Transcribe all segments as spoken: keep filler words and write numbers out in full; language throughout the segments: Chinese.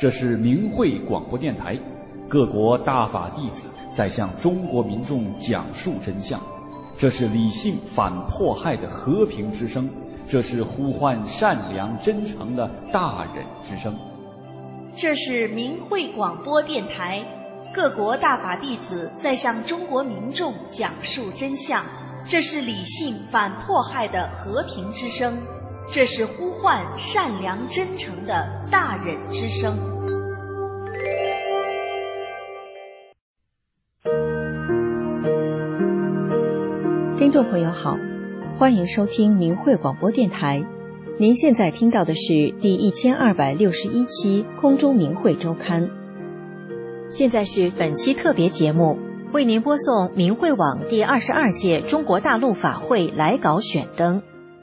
这是明慧广播电台，各国大法弟子在向中国民众讲述真相。这是理性反迫害的和平之声，这是呼唤善良真诚的大忍之声。 这是明慧广播电台，各国大法弟子在向中国民众讲述真相。这是理性反迫害的和平之声，这是呼唤善良真诚的大忍之声。 听众朋友好，欢迎收听明慧广播电台。您现在听到的是第一千二百六十一期空中明慧周刊。现在是本期特别节目，为您播送明慧网第二十二届中国大陆法会来稿选登。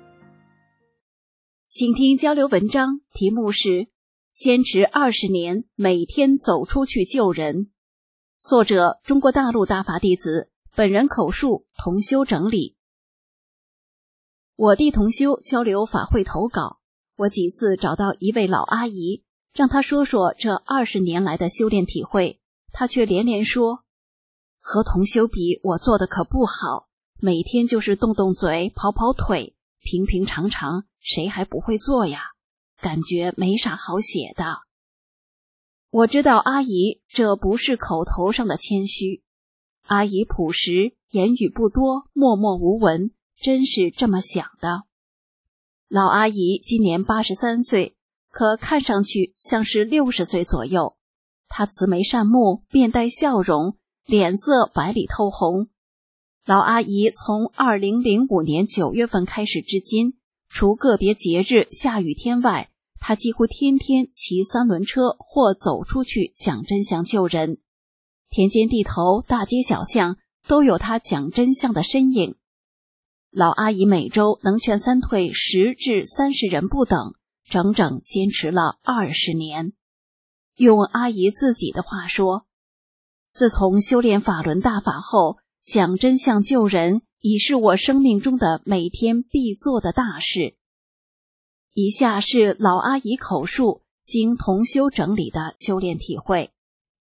请听交流文章，题目是坚持二十年，每天走出去救人。作者中国大陆大法弟子，本人口述，同修整理。我弟同修交流法会投稿，我几次找到一位老阿姨，让她说说这二十年来的修炼体会，她却连连说，和同修比，我做的可不好，每天就是动动嘴，跑跑腿，平平常常，谁还不会做呀？感觉没啥好写的。我知道阿姨这不是口头上的谦虚，阿姨朴实，言语不多，默默无闻，真是这么想的。老阿姨今年八十三岁，可看上去像是六十岁左右。她慈眉善目，面带笑容，脸色白里透红。老阿姨从二零零五年九月份开始至今，除个别节日下雨天外，她几乎天天骑三轮车或走出去讲真相救人。田间地头，大街小巷都有她讲真相的身影。老阿姨每周能劝三退十至三十人不等，整整坚持了二十年。用阿姨自己的话说，自从修炼法轮大法后，讲真相救人已是我生命中的每天必做的大事。以下是老阿姨口述经同修整理的修炼体会。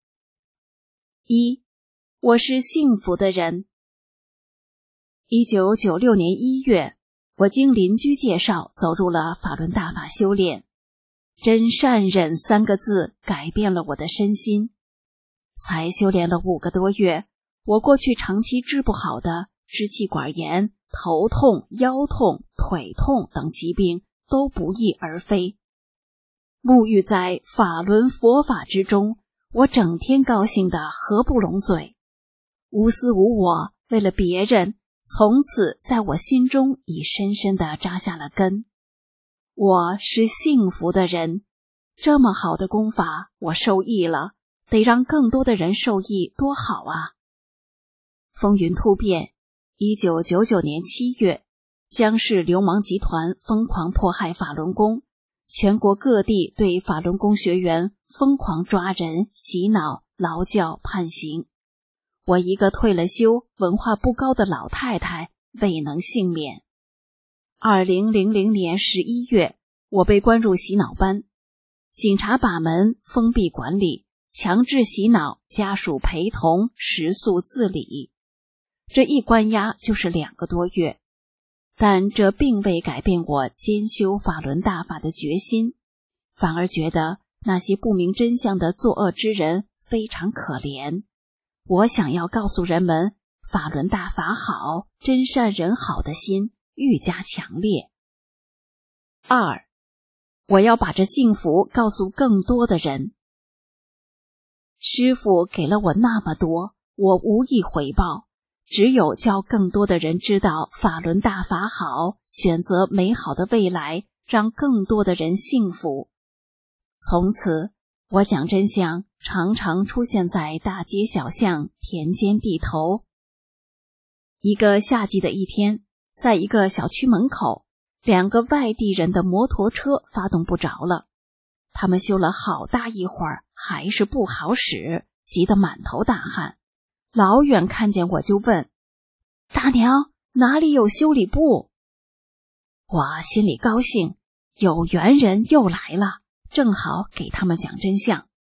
一，我是幸福的人。一九九六年一月，我经邻居介绍走入了法轮大法修炼。真善忍三个字改变了我的身心。才修炼了五个多月，我过去长期治不好的支气管炎、头痛、腰痛、腿痛等疾病都不翼而飞。沐浴在法轮佛法之中，我整天高兴得合不拢嘴，无私无我，为了别人，从此在我心中已深深地扎下了根。我是幸福的人，这么好的功法我受益了，得让更多的人受益，多好啊！风云突变，一九九九年七月，江氏流氓集团疯狂迫害法轮功，全国各地对法轮功学员疯狂抓人、洗脑、劳教、判刑。我一个退了休、文化不高的老太太未能幸免。二零零零年十一月，我被关入洗脑班，警察把门，封闭管理，强制洗脑，家属陪同，食宿自理。这一关押就是两个多月，但这并未改变我兼修法轮大法的决心，反而觉得那些不明真相的作恶之人非常可怜。我想要告诉人们，法轮大法好，真善人好的心愈加强烈。二，我要把这幸福告诉更多的人。师父给了我那么多，我无以回报，只有叫更多的人知道法轮大法好，选择美好的未来，让更多的人幸福。从此，我讲真相常常出现在大街小巷、田间地头。一个夏季的一天，在一个小区门口，两个外地人的摩托车发动不着了，他们修了好大一会儿，还是不好使，急得满头大汗。老远看见我就问，大娘，哪里有修理部？我心里高兴，有缘人又来了，正好给他们讲真相。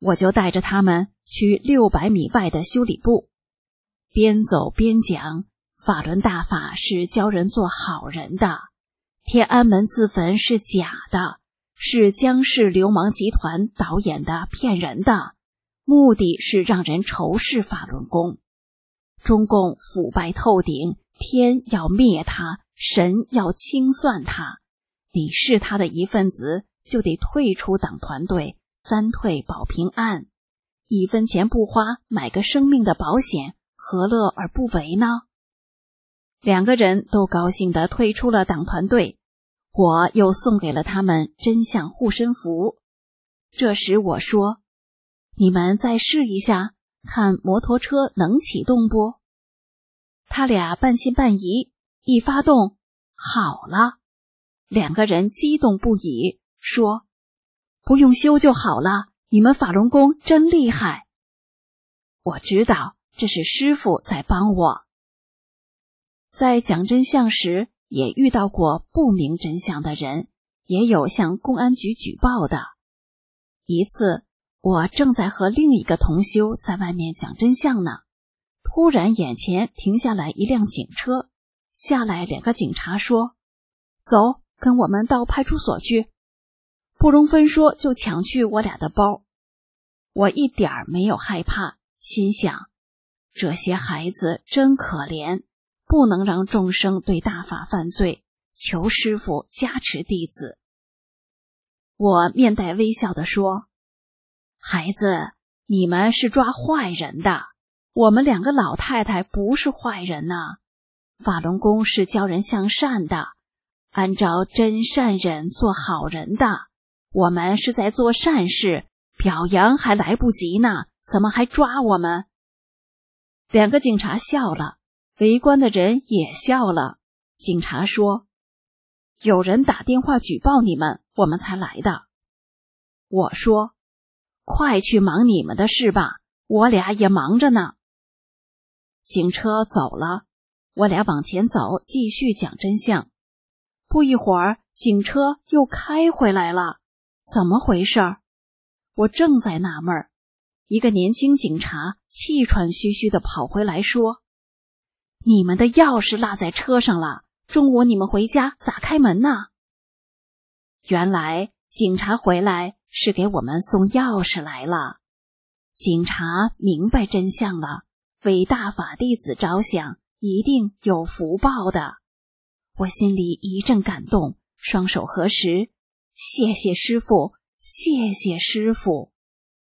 我就带着他们去六百米外的修理部，边走边讲，法轮大法是教人做好人的，天安门自焚是假的，是江氏流氓集团导演的骗人的，目的是让人仇视法轮功。中共腐败透顶，天要灭他，神要清算他，你是他的一份子，就得退出党团队，三退保平安，一分钱不花买个生命的保险，何乐而不为呢？两个人都高兴地退出了党团队，我又送给了他们真相护身符。这时我说，你们再试一下，看摩托车能启动不？他俩半信半疑，一发动，好了。两个人激动不已，说，不用修就好了，你们法轮功真厉害。我知道这是师父在帮我。在讲真相时，也遇到过不明真相的人，也有向公安局举报的。一次，我正在和另一个同修在外面讲真相呢，突然眼前停下来一辆警车，下来两个警察说，走，跟我们到派出所去。不容分说就抢去我俩的包。我一点儿没有害怕，心想，这些孩子真可怜，不能让众生对大法犯罪，求师父加持弟子。我面带微笑地说，孩子，你们是抓坏人的，我们两个老太太不是坏人呐、啊。法轮功是教人向善的，按照真善忍做好人的，我们是在做善事，表扬还来不及呢，怎么还抓我们？两个警察笑了，围观的人也笑了。警察说，有人打电话举报你们，我们才来的。我说，快去忙你们的事吧，我俩也忙着呢。警车走了，我俩往前走，继续讲真相。不一会儿，警车又开回来了，怎么回事？我正在纳闷，一个年轻警察气喘吁吁地跑回来说，你们的钥匙落在车上了，中午你们回家咋开门呢？原来警察回来是给我们送钥匙来了。警察明白真相了，为大法弟子着想，一定有福报的。我心里一阵感动，双手合十，谢谢师父，谢谢师父。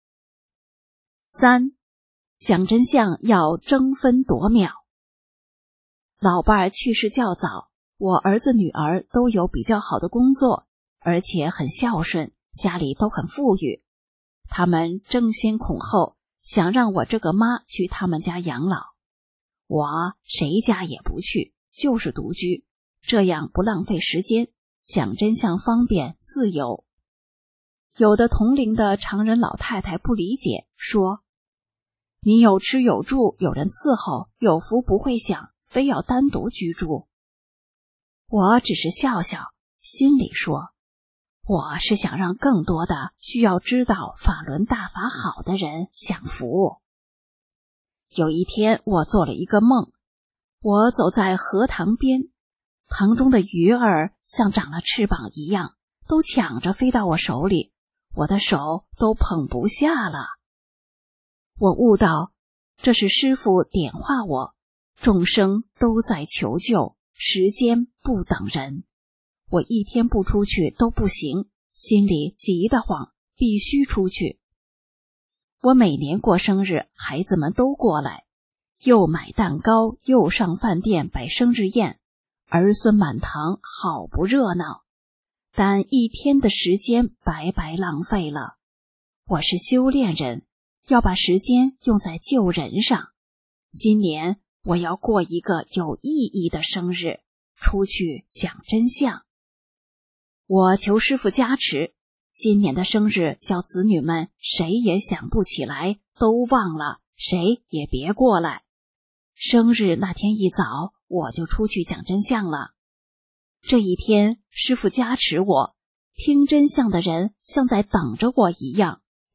三，讲真相要争分夺秒。老伴儿去世较早，我儿子女儿都有比较好的工作，而且很孝顺，家里都很富裕。他们争先恐后，想让我这个妈去他们家养老。我谁家也不去，就是独居，这样不浪费时间，讲真相方便自由。有的同龄的常人老太太不理解，说，你有吃有住，有人伺候，有福不会享，非要单独居住。我只是笑笑，心里说，我是想让更多的需要知道法轮大法好的人享福。有一天我做了一个梦，我走在荷塘边，塘中的鱼儿像长了翅膀一样，都抢着飞到我手里，我的手都捧不下了。我悟到，这是师父点化我，众生都在求救，时间不等人。我一天不出去都不行，心里急得慌，必须出去。我每年过生日，孩子们都过来，又买蛋糕，又上饭店摆生日宴，儿孙满堂，好不热闹。但一天的时间白白浪费了。我是修炼人，要把时间用在救人上。今年我要过一个有意义的生日，出去讲真相。我求师父加持，今年的生日叫子女们谁也想不起来，都忘了，谁也别过来。生日那天一早，我就出去讲真相了。这一天，师父加持我，听真相的人像在等着我一样，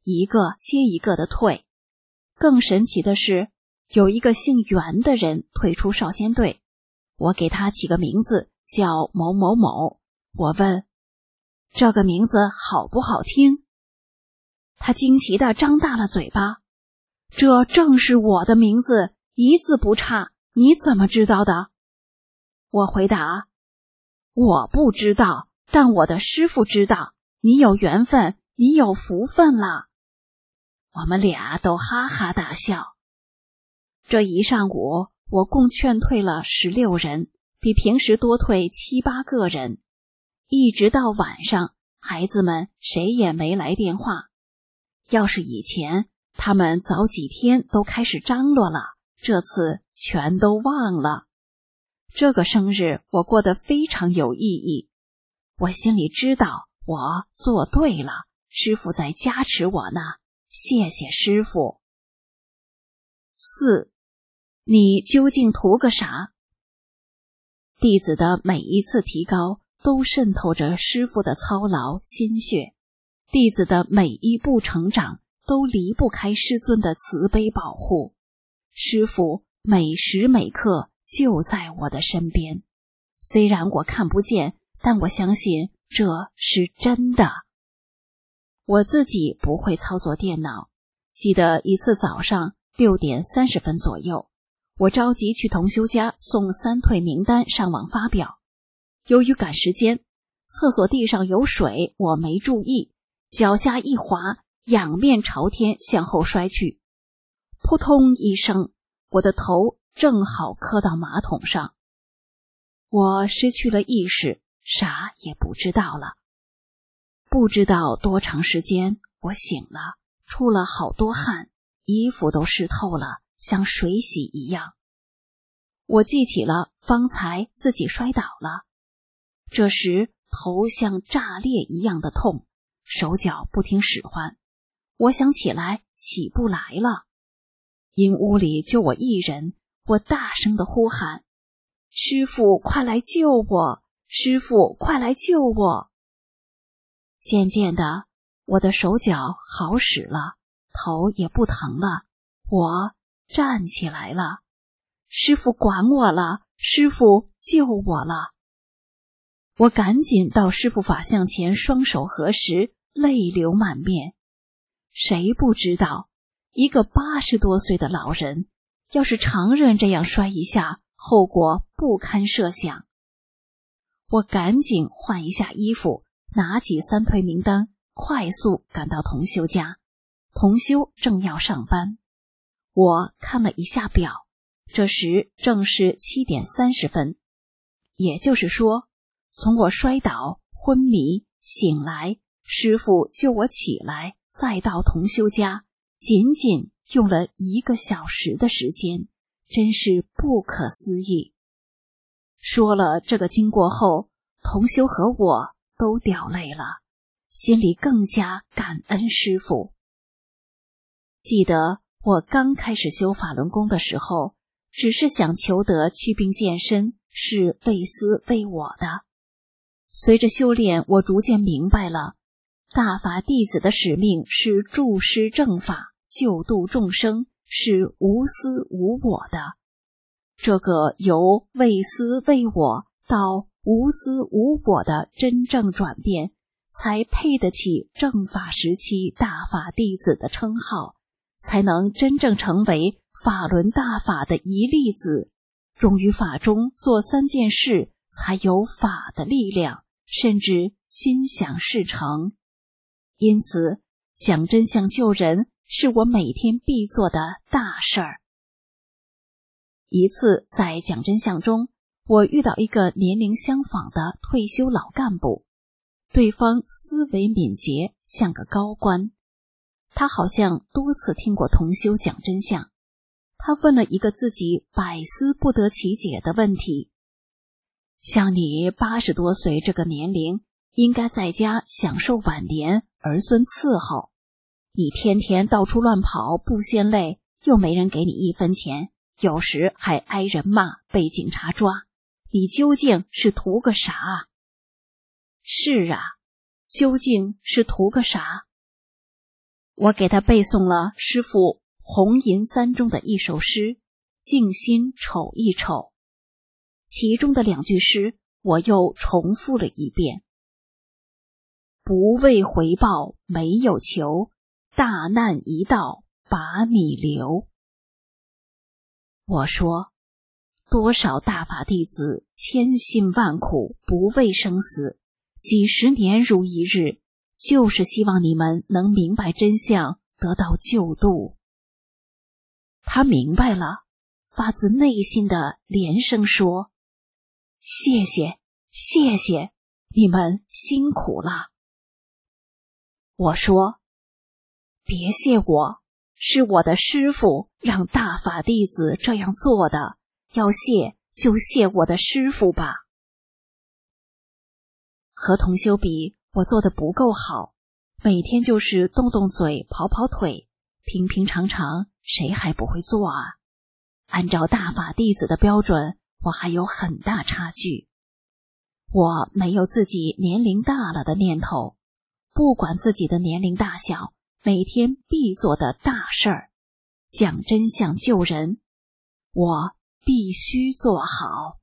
一个接一个的退。更神奇的是，有一个姓袁的人退出少先队，我给他起个名字叫某某某。我问，这个名字好不好听？他惊奇地张大了嘴巴，这正是我的名字，一字不差，你怎么知道的？我回答，我不知道，但我的师父知道，你有缘分，你有福分了。我们俩都哈哈大笑。这一上午，我共劝退了十六人，比平时多退七八个人。一直到晚上，孩子们谁也没来电话。要是以前，他们早几天都开始张罗了，这次全都忘了。这个生日我过得非常有意义，我心里知道我做对了，师父在加持我呢，谢谢师父。四，你究竟图个啥？弟子的每一次提高都渗透着师父的操劳心血，弟子的每一步成长都离不开师尊的慈悲保护。师父每时每刻就在我的身边，虽然我看不见，但我相信这是真的。我自己不会操作电脑，记得一次早上六点三十分左右，我着急去同修家送三退名单上网发表。由于赶时间，厕所地上有水，我没注意，脚下一滑，仰面朝天向后摔去，扑通一声，我的头正好磕到马桶上。我失去了意识，啥也不知道了。不知道多长时间，我醒了，出了好多汗，衣服都湿透了，像水洗一样。我记起了方才自己摔倒了，这时头像炸裂一样的痛，手脚不听使唤，我想起来起不来了。因屋里就我一人，我大声地呼喊，师父快来救我，师父快来救我。渐渐的，我的手脚好使了，头也不疼了，我站起来了。师父管我了，师父救我了。我赶紧到师父法像前，双手合十，泪流满面。谁不知道，一个八十多岁的老人，要是常人这样摔一下，后果不堪设想。我赶紧换一下衣服，拿起三退名单，快速赶到同修家。同修正要上班，我看了一下表，这时正是七点三十分。也就是说，从我摔倒、昏迷、醒来，师父救我起来，再到同修家，仅仅用了一个小时的时间，真是不可思议。说了这个经过后，同修和我都掉泪了，心里更加感恩师父。记得我刚开始修法轮功的时候，只是想求得祛病健身，是为私为我的。随着修炼，我逐渐明白了，大法弟子的使命是助施正法，救度众生，是无私无我的。这个由为私为我到无私无我的真正转变，才配得起正法时期大法弟子的称号，才能真正成为法轮大法的一粒子，融于法中，做三件事，才有法的力量，甚至心想事成。因此，讲真相救人是我每天必做的大事儿。一次在讲真相中，我遇到一个年龄相仿的退休老干部，对方思维敏捷，像个高官。他好像多次听过同修讲真相，他问了一个自己百思不得其解的问题：像你八十多岁这个年龄，应该在家享受晚年，儿孙伺候，你天天到处乱跑，不嫌累，又没人给你一分钱，有时还挨人骂，被警察抓，你究竟是图个啥？是啊，究竟是图个啥？ 我给他背诵了师父红银三中的一首诗，静心瞅一瞅。其中的两句诗我又重复了一遍。不为回报没有求，大难一到把你留。我说，多少大法弟子千辛万苦，不畏生死，几十年如一日，就是希望你们能明白真相，得到救度。他明白了，发自内心的连声说，谢谢，谢谢，你们辛苦了。我说，别谢我，是我的师父让大法弟子这样做的，要谢就谢我的师父吧。和同修比，我做的不够好，每天就是动动嘴跑跑腿，平平常常，谁还不会做啊？按照大法弟子的标准，我还有很大差距。我没有自己年龄大了的念头，不管自己的年龄大小，每天必做的大事儿，讲真相救人，我必须做好。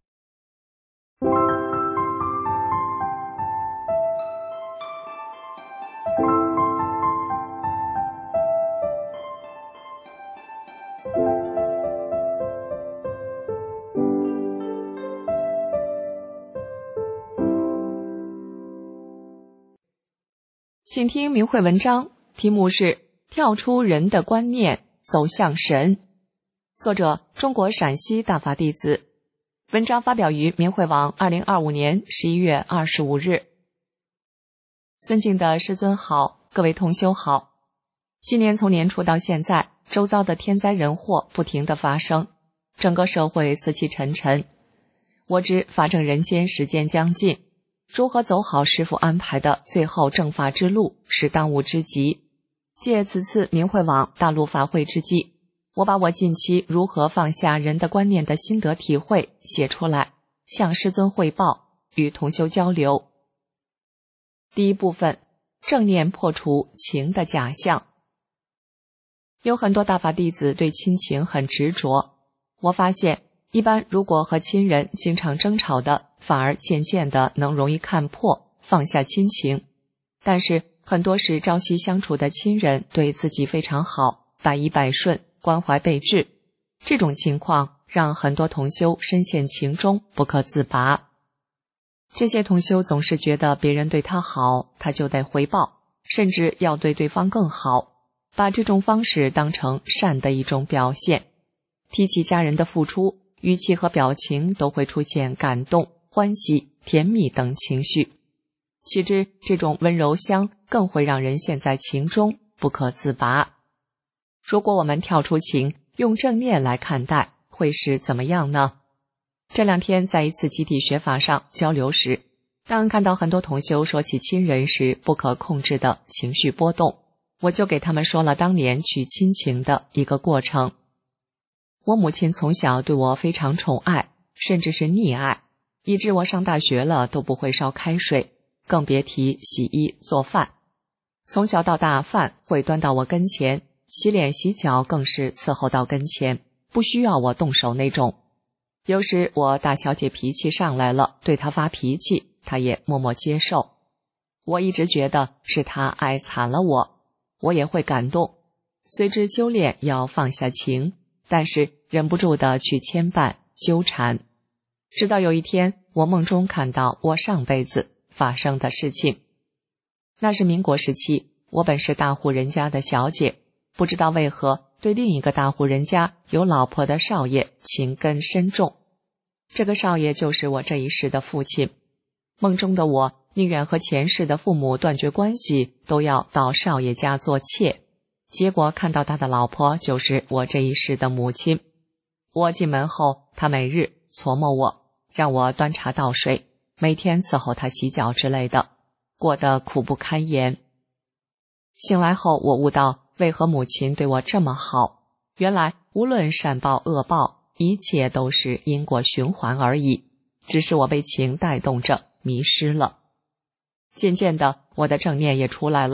请听明慧文章，题目是跳出人的观念，走向神。作者中国陕西大法弟子。文章发表于明慧网二零二五年十一月二十五日。尊敬的师尊好，各位同修好。今年从年初到现在，周遭的天灾人祸不停地发生，整个社会死气沉沉。我知法正人间时间将近，如何走好师父安排的最后正法之路是当务之急。借此次明慧网大陆法会之际，我把我近期如何放下人的观念的心得体会写出来，向师尊汇报，与同修交流。第一部分，正念破除情的假象。有很多大法弟子对亲情很执着，我发现一般如果和亲人经常争吵的，反而渐渐的能容易看破，放下亲情。但是很多是朝夕相处的亲人对自己非常好，百依百顺，关怀备至，这种情况让很多同修深陷情中不可自拔。这些同修总是觉得别人对他好，他就得回报，甚至要对对方更好，把这种方式当成善的一种表现。提起家人的付出，语气和表情都会出现感动、欢喜、甜蜜等情绪。岂知这种温柔乡更会让人陷在情中不可自拔。如果我们跳出情，用正念来看待，会是怎么样呢？这两天在一次集体学法上交流时，当看到很多同修说起亲人时不可控制的情绪波动，我就给他们说了当年取亲情的一个过程。我母亲从小对我非常宠爱，甚至是溺爱，以致我上大学了都不会烧开水，更别提洗衣做饭。从小到大，饭会端到我跟前，洗脸洗脚更是伺候到跟前，不需要我动手那种。有时我大小姐脾气上来了，对她发脾气，她也默默接受。我一直觉得是她爱惨了我，我也会感动，随之修炼要放下情，但是忍不住的去牵绊纠缠。直到有一天，我梦中看到我上辈子发生的事情。那是民国时期，我本是大户人家的小姐，不知道为何对另一个大户人家有老婆的少爷情根深重。这个少爷就是我这一世的父亲。梦中的我宁愿和前世的父母断绝关系，都要到少爷家做妾。结果看到他的老婆就是我这一世的母亲。我进门后，他每日琢磨我，让我端茶倒水，每天伺候他洗脚之类的，过得苦不堪言。醒来后，我悟到为何母亲对我这么好，原来无论善报恶报，一切都是因果循环而已，只是我被情带动着迷失了。渐渐的，我的正念也出来了，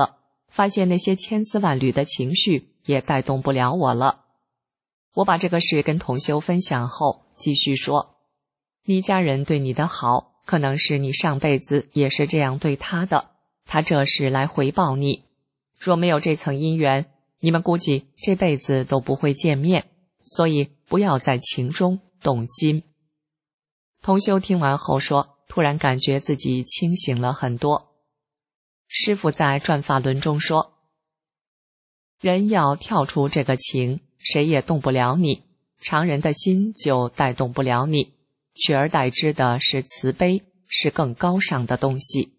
发现那些千丝万缕的情绪也带动不了我了。我把这个事跟同修分享后，继续说，你家人对你的好，可能是你上辈子也是这样对他的，他这是来回报你。若没有这层姻缘，你们估计这辈子都不会见面，所以不要在情中动心。同修听完后说，突然感觉自己清醒了很多。师父在转法轮中说，人要跳出这个情，谁也动不了你，常人的心就带动不了你，取而代之的是慈悲，是更高尚的东西。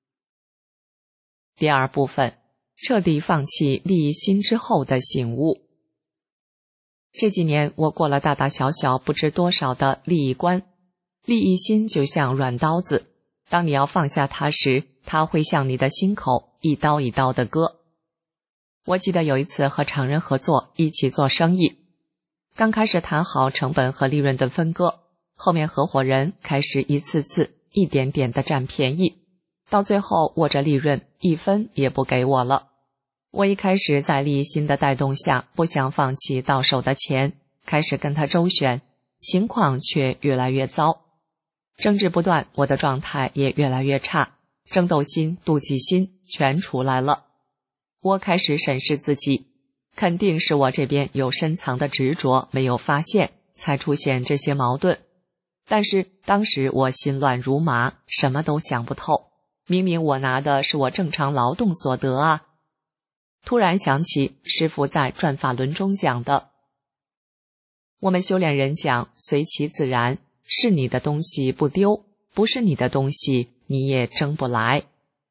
第二部分，彻底放弃利益心之后的醒悟。这几年我过了大大小小不知多少的利益观，利益心就像软刀子，当你要放下它时，它会向你的心口一刀一刀的割。我记得有一次和常人合作，一起做生意，刚开始谈好成本和利润的分割，后面合伙人开始一次次一点点的占便宜，到最后握着利润一分也不给我了。我一开始在利益心的带动下，不想放弃到手的钱，开始跟他周旋，情况却越来越糟，争执不断，我的状态也越来越差，争斗心、妒忌心全出来了。我开始审视自己，肯定是我这边有深藏的执着没有发现，才出现这些矛盾。但是当时我心乱如麻，什么都想不透，明明我拿的是我正常劳动所得啊。突然想起师父在转法轮中讲的，我们修炼人讲随其自然，是你的东西不丢，不是你的东西你也争不来。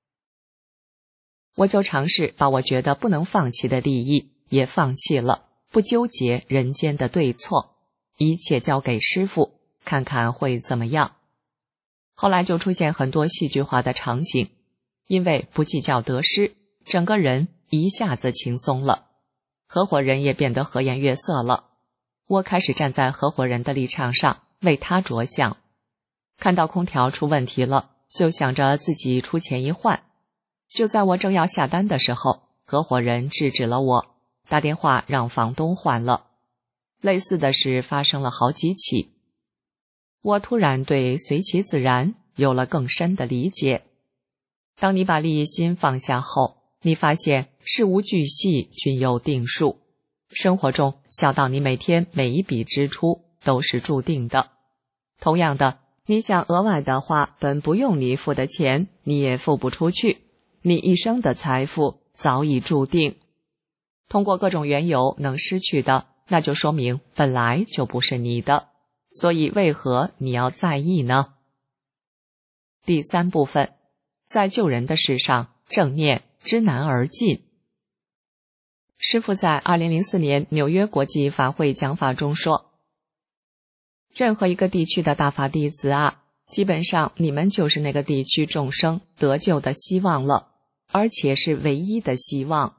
我就尝试把我觉得不能放弃的利益也放弃了，不纠结人间的对错，一切交给师父，看看会怎么样。后来就出现很多戏剧化的场景，因为不计较得失，整个人一下子轻松了，合伙人也变得和颜悦色了。我开始站在合伙人的立场上，为他着想。看到空调出问题了，就想着自己出钱一换。就在我正要下单的时候，合伙人制止了我，打电话让房东换了。类似的事发生了好几起。我突然对随其自然有了更深的理解。当你把利益心放下后，你发现事无巨细均有定数，生活中小到你每天每一笔支出都是注定的。同样的，你想额外的花本不用你付的钱，你也付不出去，你一生的财富早已注定。通过各种缘由能失去的，那就说明本来就不是你的，所以为何你要在意呢？第三部分，在救人的事上，正念知难而进。师父在二零零四年纽约国际法会讲法中说，任何一个地区的大法弟子啊，基本上你们就是那个地区众生得救的希望了，而且是唯一的希望。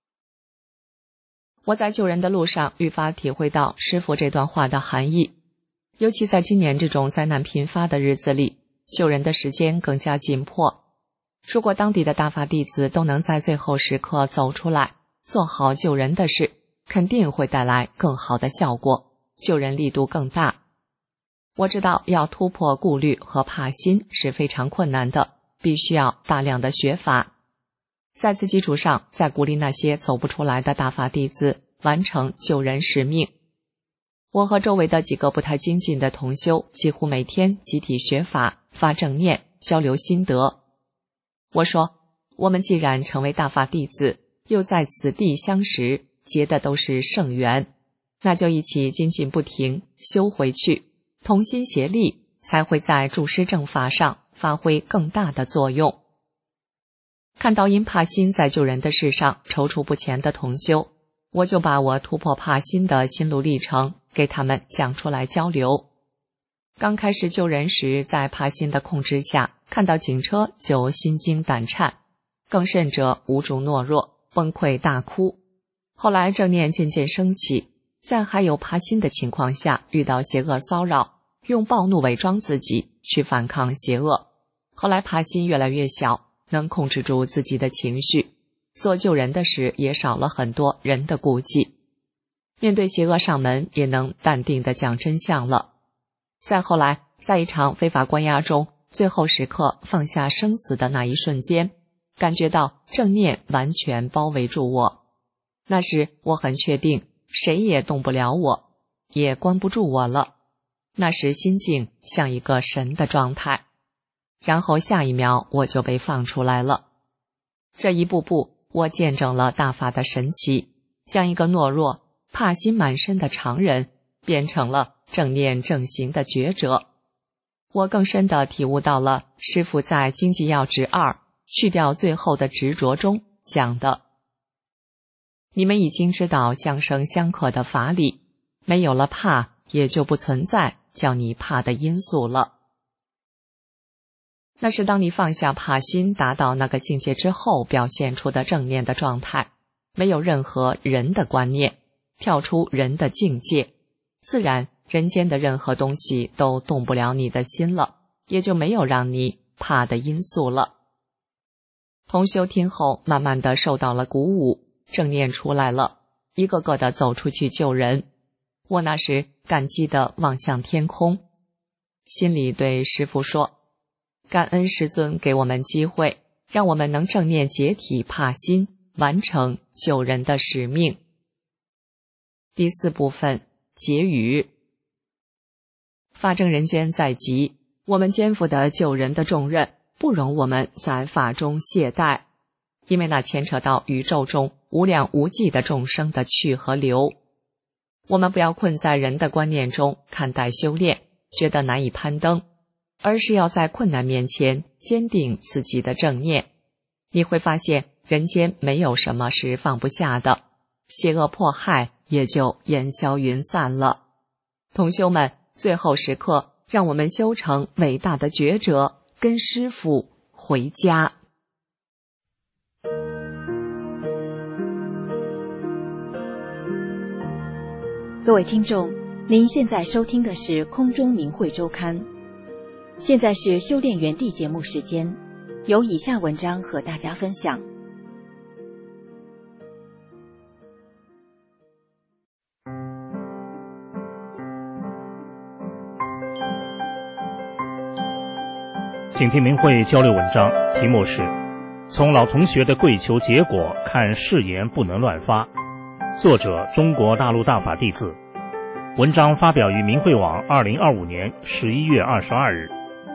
我在救人的路上愈发体会到师父这段话的含义，尤其在今年这种灾难频发的日子里，救人的时间更加紧迫。如果当地的大法弟子都能在最后时刻走出来，做好救人的事，肯定会带来更好的效果，救人力度更大。我知道要突破顾虑和怕心是非常困难的，必须要大量的学法。在此基础上，再鼓励那些走不出来的大法弟子完成救人使命。我和周围的几个不太精进的同修，几乎每天集体学法，发正念，交流心得。我说，我们既然成为大法弟子，又在此地相识，结的都是圣缘，那就一起精进不停，修回去，同心协力，才会在助师正法上发挥更大的作用。看到因怕心在救人的事上踌躇不前的同修，我就把我突破怕心的心路历程给他们讲出来交流。刚开始救人时，在怕心的控制下，看到警车就心惊胆颤，更甚者无助懦弱，崩溃大哭。后来正念渐渐升起，在还有怕心的情况下，遇到邪恶骚扰，用暴怒伪装自己去反抗邪恶。后来怕心越来越小，能控制住自己的情绪， 做救人的事也少了很多人的顾忌，面对邪恶上门也能淡定地讲真相了。再后来，在一场非法关押中，最后时刻放下生死的那一瞬间，感觉到正念完全包围住我。那时我很确定，谁也动不了我，也关不住我了。那时心境像一个神的状态，然后下一秒我就被放出来了。这一步步，我见证了大法的神奇，将一个懦弱、怕心满身的常人变成了正念正行的觉者。我更深地体悟到了师父在《经济要旨二去掉最后的执着中讲的：你们已经知道相生相克的法理，没有了怕，也就不存在叫你怕的因素了。那是当你放下怕心，达到那个境界之后表现出的正念的状态，没有任何人的观念，跳出人的境界，自然人间的任何东西都动不了你的心了，也就没有让你怕的因素了。同修听后慢慢的受到了鼓舞，正念出来了，一个个的走出去救人。我那时感激的望向天空，心里对师父说，感恩师尊给我们机会，让我们能正念解体怕心，完成救人的使命。第四部分，结语。法正人间在即，我们肩负的救人的重任，不容我们在法中懈怠，因为那牵扯到宇宙中无量无际的众生的去和留。我们不要困在人的观念中看待修炼，觉得难以攀登，而是要在困难面前坚定自己的正念。你会发现人间没有什么是放不下的，邪恶迫害也就烟消云散了。同修们，最后时刻让我们修成伟大的觉者，跟师父回家。 各位听众，您现在收听的是空中明慧周刊，现在是修炼园地节目时间，由以下文章和大家分享。 请听明慧交流文章，题目是从老同学的跪求结果看誓言不能乱发，作者中国大陆大法弟子。文章发表于明慧网二零二五年十一月二十二日。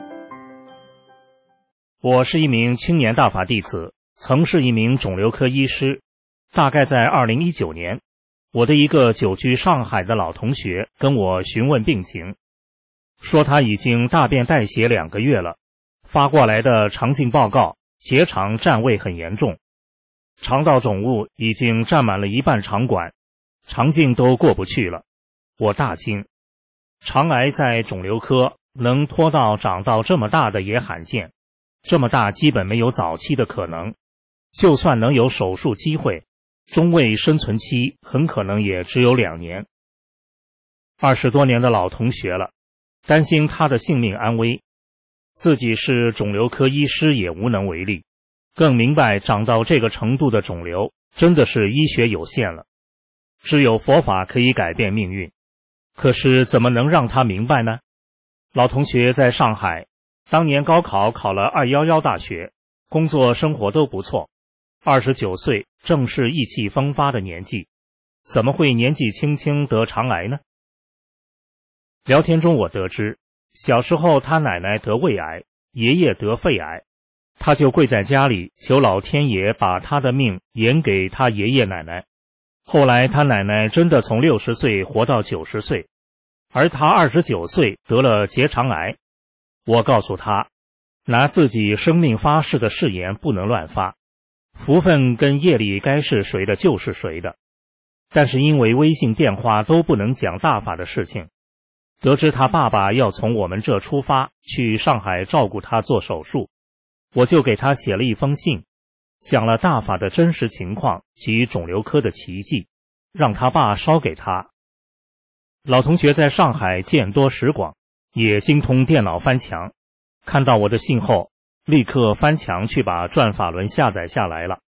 我是一名青年大法弟子，曾是一名肿瘤科医师。大概在二零一九年，我的一个久居上海的老同学跟我询问病情，说他已经大便代谢两个月了，发过来的肠镜报告，结肠占位很严重，肠道肿物已经占满了一半肠管，肠镜都过不去了。我大惊，肠癌在肿瘤科能拖到长到这么大的也罕见，这么大基本没有早期的可能，就算能有手术机会，中位生存期很可能也只有两年。二十多年的老同学了，担心他的性命安危，自己是肿瘤科医师也无能为力，更明白长到这个程度的肿瘤真的是医学有限了，只有佛法可以改变命运。可是怎么能让他明白呢？老同学在上海，当年高考考了二一一大学，工作生活都不错，二十九岁正是意气风发的年纪，怎么会年纪轻轻得肠癌呢？聊天中我得知，小时候他奶奶得胃癌，爷爷得肺癌，他就跪在家里求老天爷把他的命延给他爷爷奶奶。后来他奶奶真的从六十岁活到九十岁，而他二十九岁得了结肠癌。我告诉他，拿自己生命发誓的誓言不能乱发，福分跟业力该是谁的就是谁的。但是因为微信电话都不能讲大法的事情，得知他爸爸要从我们这出发去上海照顾他做手术，我就给他写了一封信，讲了大法的真实情况及肿瘤科的奇迹，让他爸烧给他。老同学在上海见多识广，也精通电脑翻墙，看到我的信后，立刻翻墙去把转法轮下载下来了，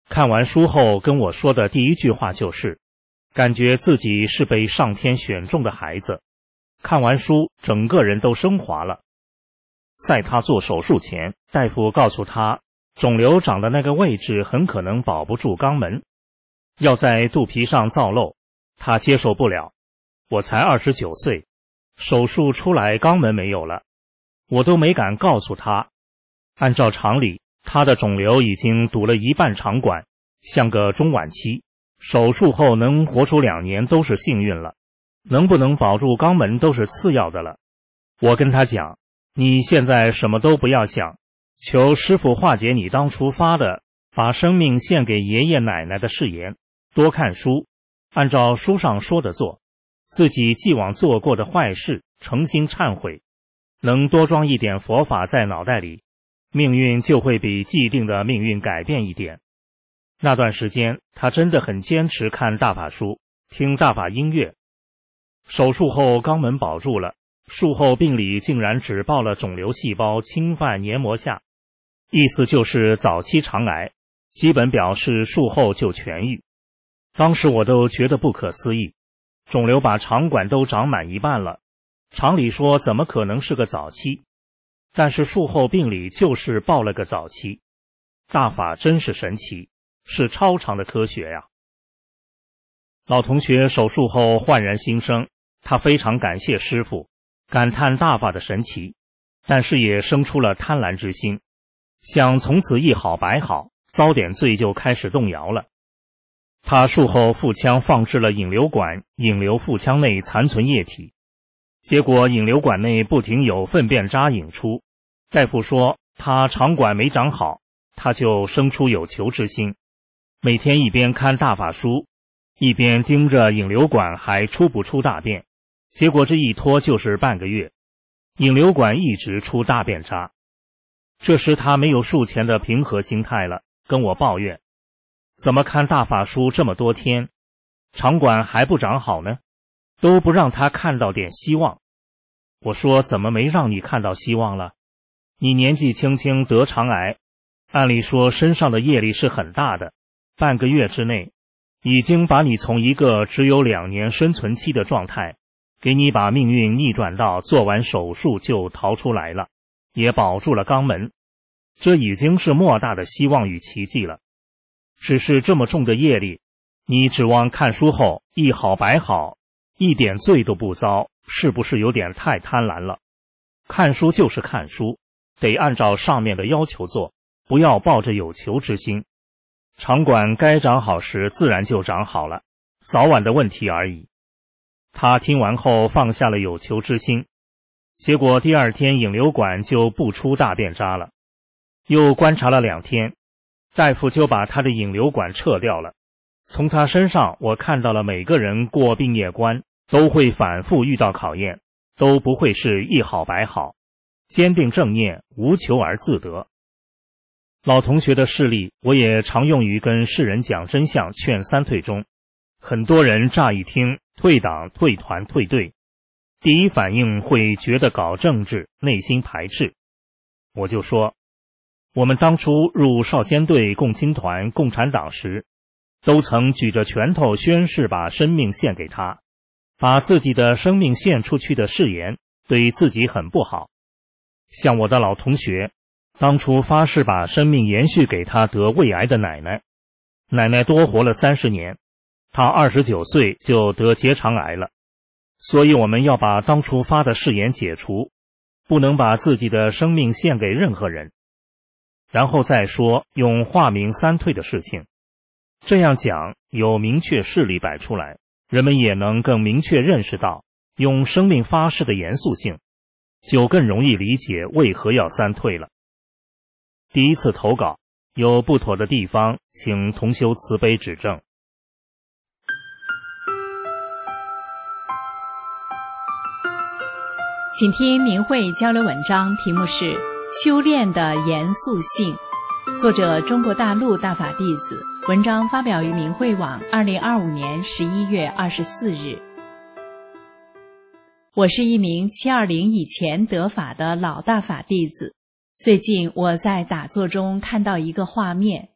看完书后跟我说的第一句话就是，感觉自己是被上天选中的孩子，看完书整个人都升华了。在他做手术前，大夫告诉他，肿瘤长的那个位置很可能保不住肛门，要在肚皮上造瘘，他接受不了。我才二十九岁，手术出来肛门没有了，我都没敢告诉他。按照常理，他的肿瘤已经堵了一半肠管，像个中晚期，手术后能活出两年都是幸运了，能不能保住肛门都是次要的了。我跟他讲，你现在什么都不要想，求师父化解你当初发的把生命献给爷爷奶奶的誓言，多看书，按照书上说的做，自己既往做过的坏事诚心忏悔，能多装一点佛法在脑袋里，命运就会比既定的命运改变一点。那段时间他真的很坚持看大法书，听大法音乐。手术后肛门保住了，术后病理竟然只报了肿瘤细胞侵犯黏膜下，意思就是早期肠癌，基本表示术后就痊愈。当时我都觉得不可思议，肿瘤把肠管都长满一半了，常理说怎么可能是个早期，但是术后病理就是报了个早期。大法真是神奇，是超常的科学呀。老同学手术后焕然新生，他非常感谢师父，感叹大法的神奇，但是也生出了贪婪之心，想从此一好百好，遭点罪就开始动摇了。他术后腹腔放置了引流管，引流腹腔内残存液体，结果引流管内不停有粪便渣引出，大夫说他肠管没长好，他就生出有求之心，每天一边看大法书，一边盯着引流管还出不出大便，结果这一拖就是半个月，引流管一直出大便渣。这时他没有术前的平和心态了，跟我抱怨，怎么看大法书这么多天，肠管还不长好呢？都不让他看到点希望。我说怎么没让你看到希望了？你年纪轻轻得肠癌，按理说身上的业力是很大的，半个月之内已经把你从一个只有两年生存期的状态，给你把命运逆转到做完手术就逃出来了，也保住了肛门，这已经是莫大的希望与奇迹了。只是这么重的业力，你指望看书后一好百好，一点罪都不遭，是不是有点太贪婪了？看书就是看书，得按照上面的要求做，不要抱着有求之心。肠管该长好时自然就长好了，早晚的问题而已。他听完后放下了有求之心，结果第二天引流管就不出大便渣了。又观察了两天，大夫就把他的引流管撤掉了。从他身上我看到了每个人过病业关都会反复遇到考验，都不会是一好百好，坚定正念，无求而自得。老同学的事例我也常用于跟世人讲真相劝三退中，很多人乍一听退党退团退队，第一反应会觉得搞政治内心排斥。我就说，我们当初入少先队、共青团、共产党时，都曾举着拳头宣誓把生命献给他，把自己的生命献出去的誓言对自己很不好。像我的老同学，当初发誓把生命延续给他得胃癌的奶奶，奶奶多活了三十年，他二十九岁就得结肠癌了。所以我们要把当初发的誓言解除，不能把自己的生命献给任何人。然后再说用化名三退的事情，这样讲有明确事例摆出来，人们也能更明确认识到用生命发誓的严肃性，就更容易理解为何要三退了。第一次投稿有不妥的地方，请同修慈悲指正。 请听明慧交流文章，题目是修炼的严肃性，作者中国大陆大法弟子，文章发表于明慧网二零二五年十一月二十四日。我是一名七二零以前得法的老大法弟子，最近我在打坐中看到一个画面，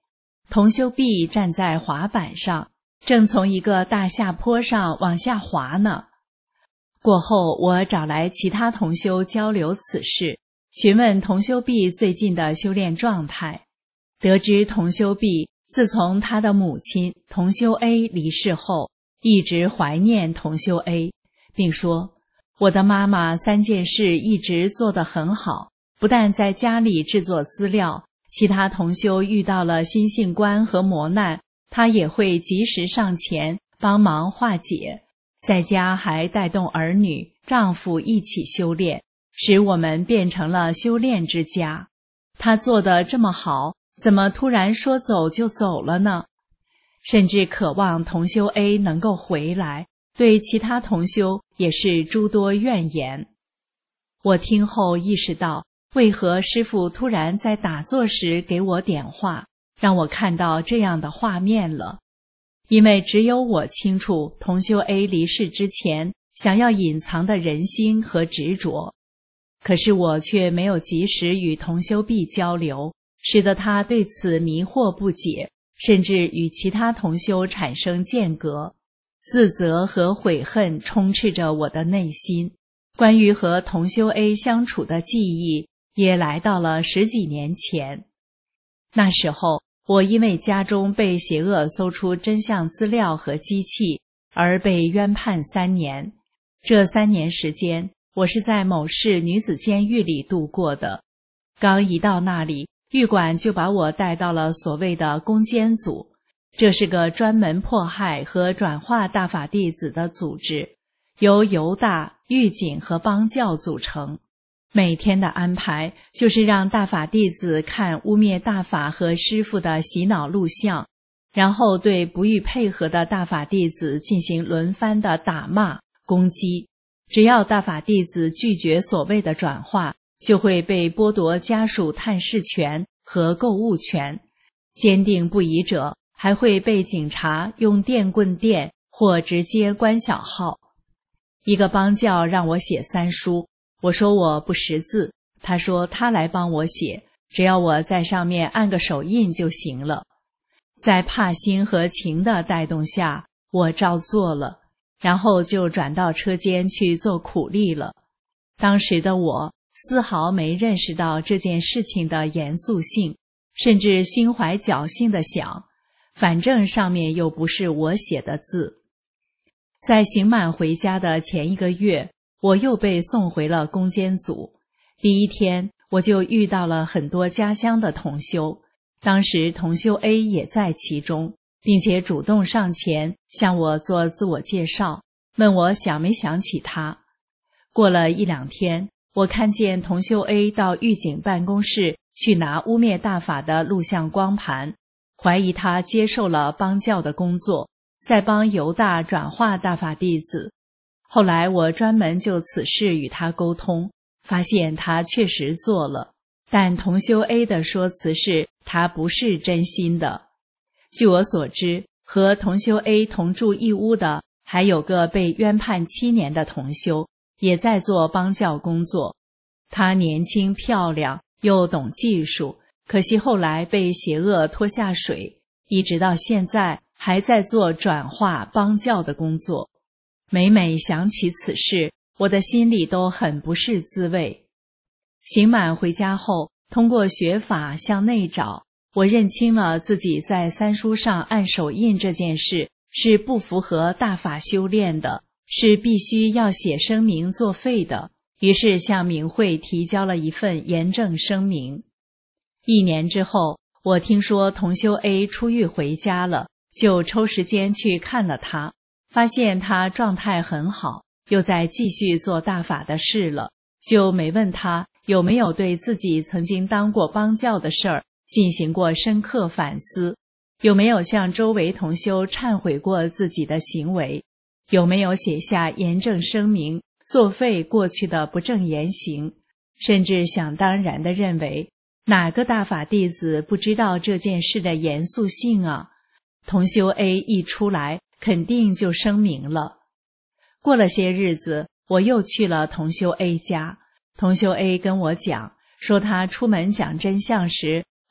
同修 B 站在滑板上，正从一个大下坡上往下滑呢。过后，我找来其他同修交流此事，询问同修 B 最近的修炼状态，得知同修 B 自从他的母亲同修 A 离世后，一直怀念同修 A， 并说：“我的妈妈三件事一直做得很好，不但在家里制作资料，其他同修遇到了心性关和磨难，她也会及时上前帮忙化解。在家还带动儿女、丈夫一起修炼，使我们变成了修炼之家。她做得这么好，怎么突然说走就走了呢？甚至渴望同修 A 能够回来，对其他同修也是诸多怨言。”我听后意识到，为何师父突然在打坐时给我点化，让我看到这样的画面了。因为只有我清楚同修 A 离世之前想要隐藏的人心和执着，可是我却没有及时与同修 B 交流，使得他对此迷惑不解，甚至与其他同修产生间隔。自责和悔恨充斥着我的内心，关于和同修 A 相处的记忆也来到了十几年前。那时候我因为家中被邪恶搜出真相资料和机器，而被冤判三年。这三年时间，我是在某市女子监狱里度过的。刚一到那里，狱管就把我带到了所谓的攻坚组，这是个专门迫害和转化大法弟子的组织，由犹大、狱警和帮教组成。每天的安排就是让大法弟子看污蔑大法和师父的洗脑录像，然后对不予配合的大法弟子进行轮番的打骂、攻击。只要大法弟子拒绝所谓的转化，就会被剥夺家属探视权和购物权，坚定不移者还会被警察用电棍电或直接关小号。一个帮教让我写三书，我说我不识字，他说他来帮我写，只要我在上面按个手印就行了。在帕心和情的带动下，我照做了，然后就转到车间去做苦力了。当时的我丝毫没认识到这件事情的严肃性，甚至心怀侥幸地想，反正上面又不是我写的字。在刑满回家的前一个月，我又被送回了攻坚组。第一天，我就遇到了很多家乡的同修，当时同修 A 也在其中，并且主动上前向我做自我介绍，问我想没想起他。过了一两天，我看见同修 A 到狱警办公室去拿污蔑大法的录像光盘，怀疑他接受了帮教的工作，在帮犹大转化大法弟子。后来我专门就此事与他沟通，发现他确实做了，但同修 A 的说辞是他不是真心的。据我所知，和同修 A 同住一屋的还有个被冤判七年的同修，也在做帮教工作。他年轻漂亮，又懂技术，可惜后来被邪恶拖下水，一直到现在还在做转化帮教的工作。每每想起此事，我的心里都很不是滋味。刑满回家后，通过学法向内找，我认清了自己在三书上按手印这件事是不符合大法修炼的，是必须要写声明作废的，于是向明慧提交了一份严正声明。一年之后，我听说同修 A 出狱回家了，就抽时间去看了他，发现他状态很好，又在继续做大法的事了，就没问他有没有对自己曾经当过帮教的事儿进行过深刻反思，有没有向周围同修忏悔过自己的行为，有没有写下严正声明作废过去的不正言行，甚至想当然地认为哪个大法弟子不知道这件事的严肃性啊？同修 A 一出来肯定就声明了。过了些日子，我又去了同修 A 家，同修 A 跟我讲，说他出门讲真相时，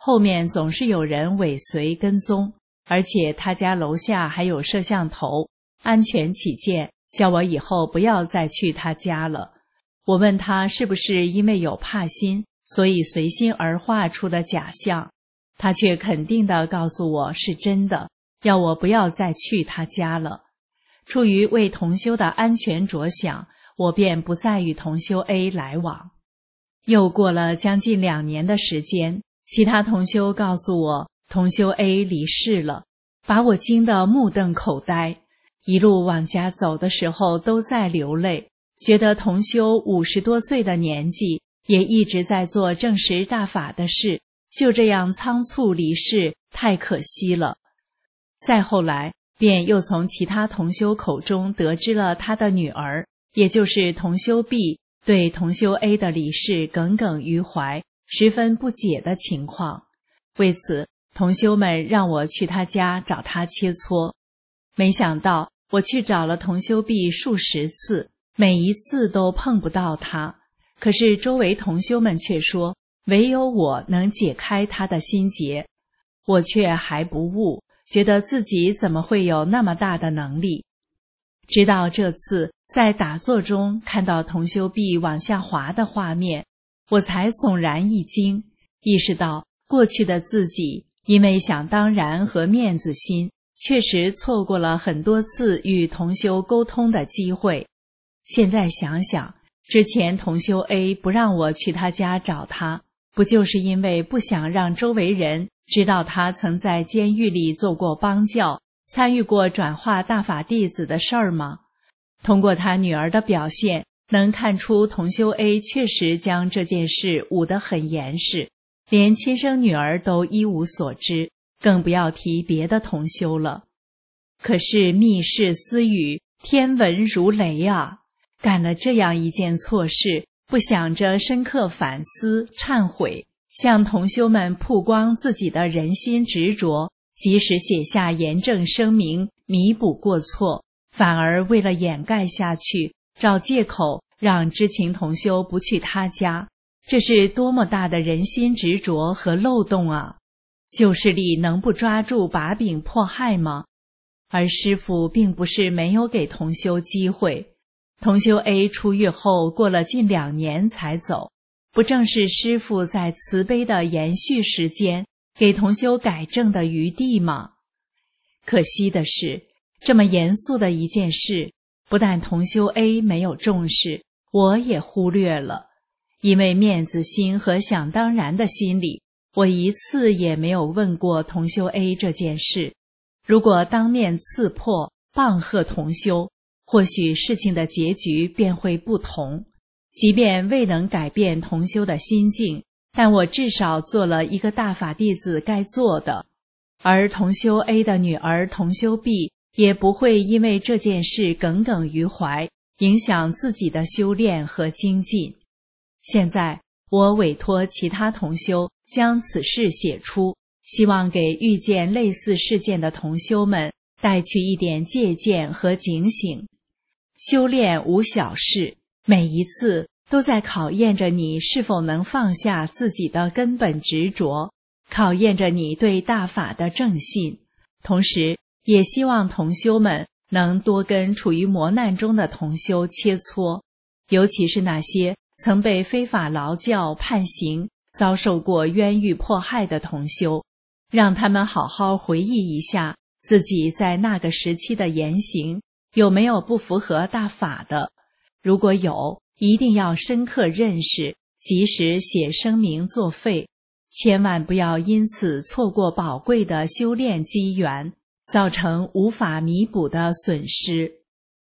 后面总是有人尾随跟踪，而且他家楼下还有摄像头，安全起见，叫我以后不要再去他家了。我问他是不是因为有怕心，所以随心而画出的假象，他却肯定地告诉我是真的，要我不要再去他家了。出于为同修的安全着想，我便不再与同修 A 来往。又过了将近两年的时间，其他同修告诉我同修 A 离世了，把我惊得目瞪口呆，一路往家走的时候都在流泪，觉得同修五十多岁的年纪也一直在做证实大法的事，就这样仓促离世，太可惜了。再后来便又从其他同修口中得知了他的女儿，也就是同修 B 对同修 A 的离世耿耿于怀，十分不解的情况。为此，同修们让我去他家找他切磋。没想到我去找了同修 B 数十次，每一次都碰不到他，可是周围同修们却说唯有我能解开他的心结。我却还不悟，觉得自己怎么会有那么大的能力。直到这次在打坐中看到同修 B 往下滑的画面，我才悚然一惊，意识到过去的自己因为想当然和面子心，确实错过了很多次与同修沟通的机会。现在想想，之前同修 A 不让我去他家找他，不就是因为不想让周围人知道他曾在监狱里做过帮教，参与过转化大法弟子的事儿吗？通过他女儿的表现，能看出同修 A 确实将这件事捂得很严实，连亲生女儿都一无所知，更不要提别的同修了。可是密室私语，天文如雷啊！干了这样一件错事，不想着深刻反思忏悔，向同修们曝光自己的人心执着，及时写下严正声明弥补过错，反而为了掩盖下去，找借口让知情同修不去他家，这是多么大的人心执着和漏洞啊！旧势力能不抓住把柄迫害吗？而师父并不是没有给同修机会，同修 A 出狱后过了近两年才走，不正是师父在慈悲的延续时间给同修改正的余地吗？可惜的是，这么严肃的一件事，不但同修 A 没有重视，我也忽略了。因为面子心和想当然的心理，我一次也没有问过同修 A 这件事。如果当面刺破棒喝同修，或许事情的结局便会不同。即便未能改变同修的心境，但我至少做了一个大法弟子该做的，而同修 A 的女儿同修 B 也不会因为这件事耿耿于怀，影响自己的修炼和精进。现在我委托其他同修将此事写出，希望给遇见类似事件的同修们带去一点借鉴和警醒。修炼无小事，每一次都在考验着你是否能放下自己的根本执着，考验着你对大法的正信。同时也希望同修们能多跟处于磨难中的同修切磋，尤其是那些曾被非法劳教判刑，遭受过冤狱迫害的同修，让他们好好回忆一下自己在那个时期的言行有没有不符合大法的，如果有，一定要深刻认识，及时写声明作废，千万不要因此错过宝贵的修炼机缘，造成无法弥补的损失。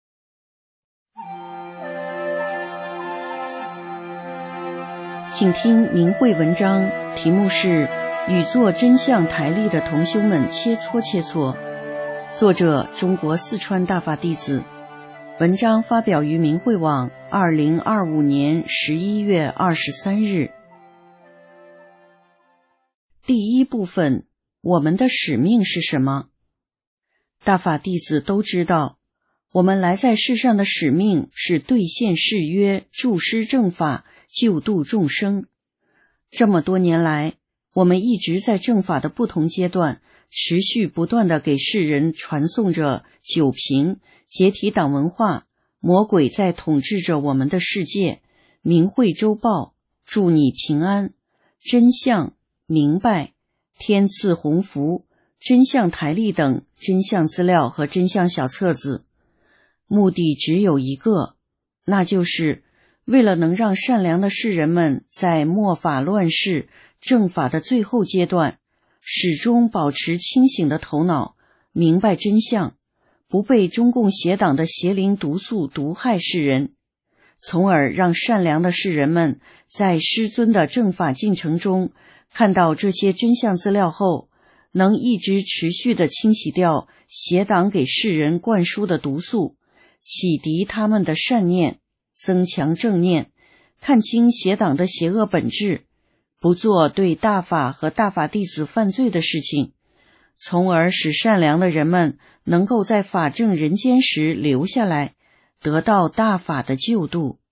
请听明慧文章，题目是与做真相台历的同修们切磋切磋，作者中国四川大法弟子，文章发表于明慧网二零二五年十一月二十三日。第一部分，我们的使命是什么？大法弟子都知道，我们来在世上的使命是兑现誓约，助施正法，救度众生。这么多年来， 我们一直在正法的不同阶段，持续不断地给世人传送着酒瓶、解体党文化、魔鬼在统治着我们的世界、明慧周报、祝你平安、真相、明白、天赐鸿福、真相台历等真相资料和真相小册子，目的只有一个，那就是为了能让善良的世人们在末法乱世正法的最后阶段，始终保持清醒的头脑，明白真相，不被中共邪党的邪灵毒素毒害世人，从而让善良的世人们在师尊的正法进程中看到这些真相资料后，能一直持续地清洗掉邪党给世人灌输的毒素，启迪他们的善念，增强正念，看清邪党的邪恶本质，不做对大法和大法弟子犯罪的事情，从而使善良的人们能够在法正人间时留下来，得到大法的救度。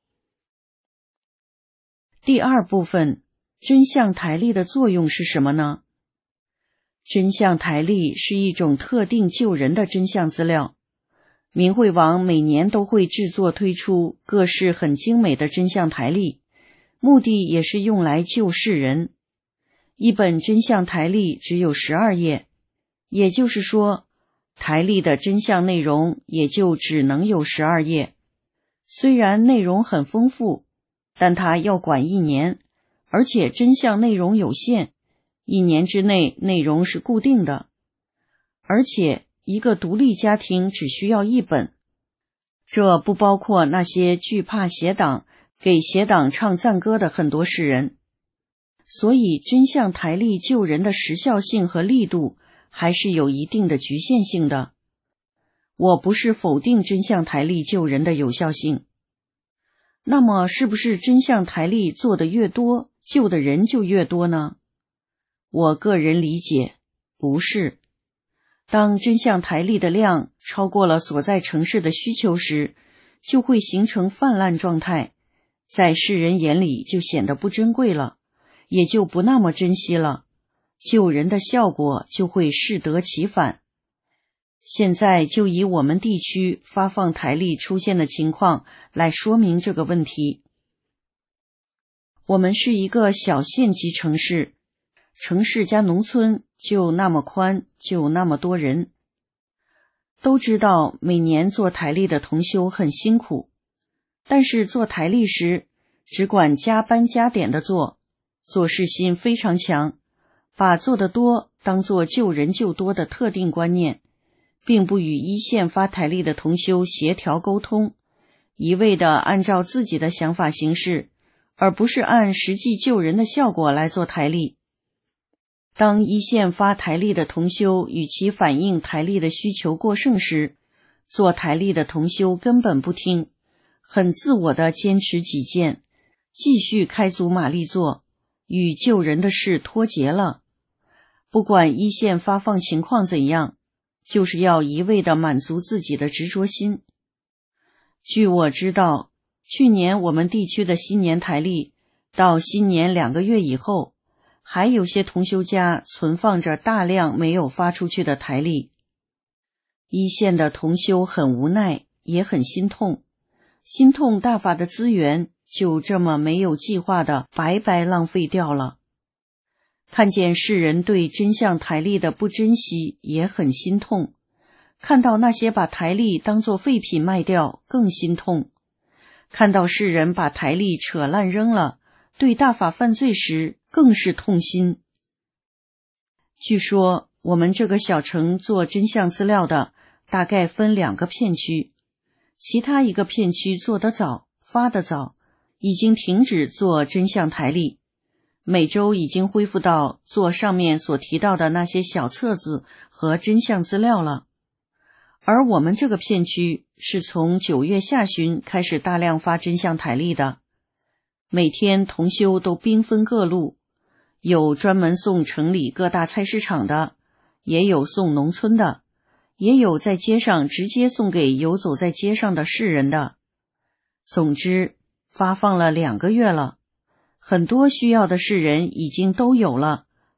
第二部分，真相台历的作用是什么呢？真相台历是一种特定救人的真相资料。明慧网每年都会制作推出各式很精美的真相台历，目的也是用来救世人。一本真相台历只有十二页，也就是说，台历的真相内容也就只能有十二页。虽然内容很丰富，但它要管一年，而且真相内容有限，一年之内内容是固定的，而且一个独立家庭只需要一本，这不包括那些惧怕邪党、给邪党唱赞歌的很多世人。所以真相台历救人的时效性和力度还是有一定的局限性的。我不是否定真相台历救人的有效性。那么是不是真相台历做得越多，救的人就越多呢？我个人理解，不是。当真相台历的量超过了所在城市的需求时，就会形成泛滥状态，在世人眼里就显得不珍贵了，也就不那么珍惜了，救人的效果就会适得其反。现在就以我们地区发放台历出现的情况来说明这个问题。我们是一个小县级城市，城市加农村就那么宽，就那么多人。都知道每年做台历的同修很辛苦，但是做台历时只管加班加点的做，做事心非常强，把做得多当作救人救多的特定观念，并不与一线发台历的同修协调沟通，一味地按照自己的想法行事，而不是按实际救人的效果来做台历。当一线发台历的同修与其反映台历的需求过剩时，做台历的同修根本不听，很自我地坚持己见，继续开足马力做，与救人的事脱节了。不管一线发放情况怎样，就是要一味地满足自己的执着心。据我知道，去年我们地区的新年台历到新年两个月以后，还有些同修家存放着大量没有发出去的台历。一线的同修很无奈，也很心痛，心痛大法的资源就这么没有计划的白白浪费掉了。看见世人对真相台历的不珍惜，也很心痛，看到那些把台历当作废品卖掉，更心痛，看到世人把台历扯烂扔了，对大法犯罪时更是痛心。据说我们这个小城做真相资料的大概分两个片区，其他一个片区做得早，发得早，已经停止做真相台历，每周已经恢复到做上面所提到的那些小册子和真相资料了。而我们这个片区是从九月下旬开始大量发真相台历的，每天同修都兵分各路，有专门送城里各大菜市场的，也有送农村的，也有在街上直接送给游走在街上的世人的。总之，发放了两个月了，很多需要的世人已经都有了，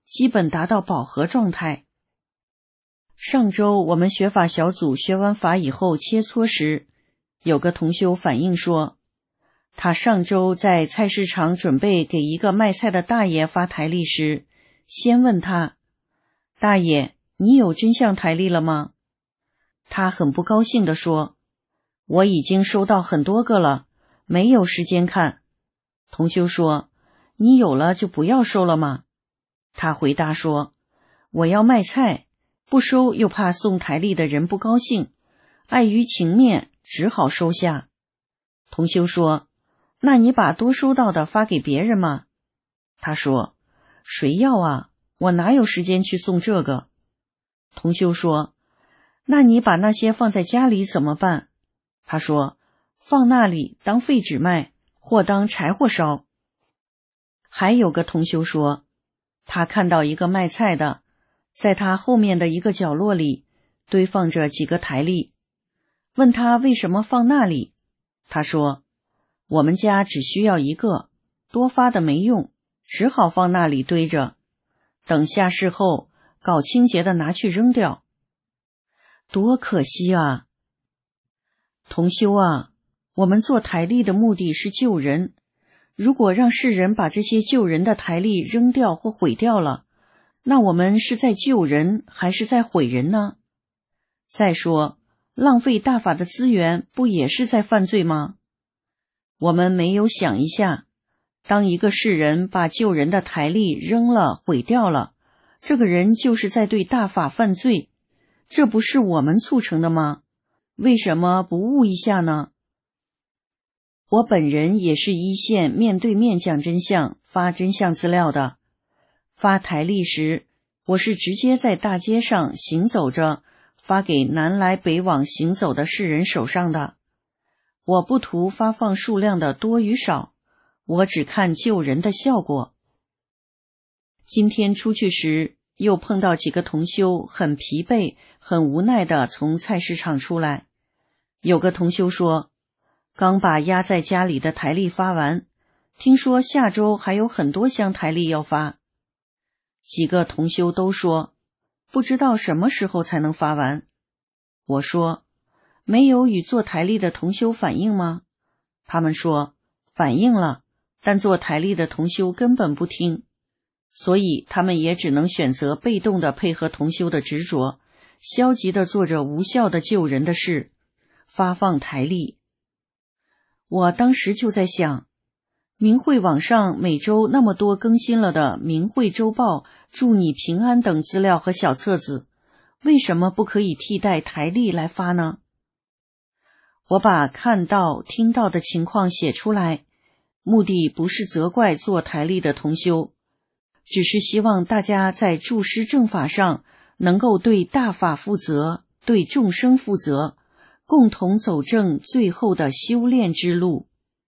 基本达到饱和状态。上周我们学法小组学完法以后切磋时，有个同修反映说，他上周在菜市场准备给一个卖菜的大爷发台历时，先问他，大爷，你有真相台历了吗？他很不高兴地说，我已经收到很多个了，没有时间看。同修说，你有了就不要收了吗？他回答说，我要卖菜，不收又怕送台历的人不高兴，碍于情面只好收下。同修说，那你把多收到的发给别人吗？他说，谁要啊，我哪有时间去送这个。同修说，那你把那些放在家里怎么办？他说，放那里当废纸卖，或当柴火烧。还有个同修说，他看到一个卖菜的，在他后面的一个角落里堆放着几个台历，问他为什么放那里。他说，我们家只需要一个，多发的没用，只好放那里堆着，等下市后搞清洁的拿去扔掉。多可惜啊！同修啊，我们做台历的目的是救人，如果让世人把这些救人的台历扔掉或毁掉了，那我们是在救人还是在毁人呢？再说，浪费大法的资源不也是在犯罪吗？我们没有想一下，当一个世人把救人的台历扔了毁掉了，这个人就是在对大法犯罪，这不是我们促成的吗？为什么不悟一下呢？我本人也是一线面对面讲真相发真相资料的，发台历时我是直接在大街上行走着发给南来北往行走的世人手上的，我不图发放数量的多与少，我只看救人的效果。今天出去时又碰到几个同修很疲惫很无奈地从菜市场出来，有个同修说，刚把压在家里的台历发完，听说下周还有很多箱台历要发。几个同修都说，不知道什么时候才能发完。我说，没有与做台历的同修反映吗？他们说，反映了，但做台历的同修根本不听，所以他们也只能选择被动的配合同修的执着，消极的做着无效的救人的事，发放台历。我当时就在想，明慧网上每周那么多更新了的明慧周报、祝你平安等资料和小册子，为什么不可以替代台历来发呢？我把看到听到的情况写出来，目的不是责怪做台历的同修，只是希望大家在注师正法上能够对大法负责，对众生负责，共同走正最后的修炼之路。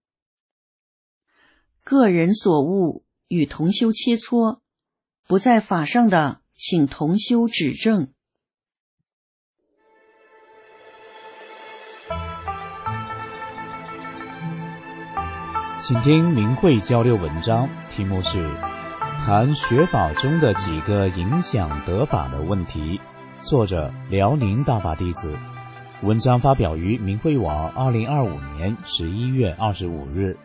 个人所悟与同修切磋，不在法上的请同修指正。 请听明慧交流文章，题目是谈学法中的几个影响得法的问题，作者辽宁大法弟子。文章发表于明慧网二零二五年十一月二十五日。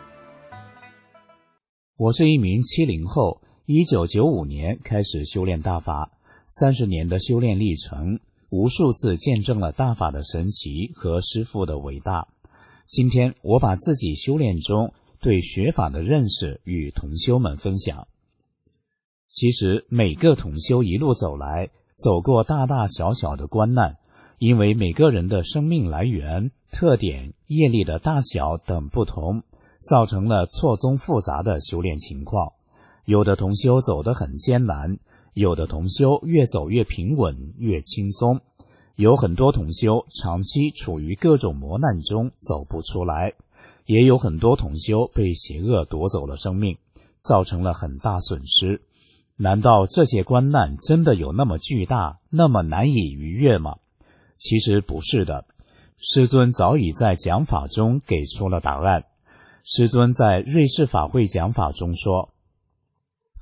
我是一名七零后，一九九五年开始修炼大法，三十年的修炼历程，无数次见证了大法的神奇和师父的伟大。今天我把自己修炼中对学法的认识与同修们分享。其实每个同修一路走来，走过大大小小的关难，因为每个人的生命来源、特点、业力的大小等不同，造成了错综复杂的修炼情况。有的同修走得很艰难，有的同修越走越平稳，越轻松。有很多同修长期处于各种磨难中走不出来，也有很多同修被邪恶夺走了生命，造成了很大损失。难道这些关难真的有那么巨大，那么难以逾越吗？其实不是的，师尊早已在讲法中给出了答案。师尊在瑞士法会讲法中说，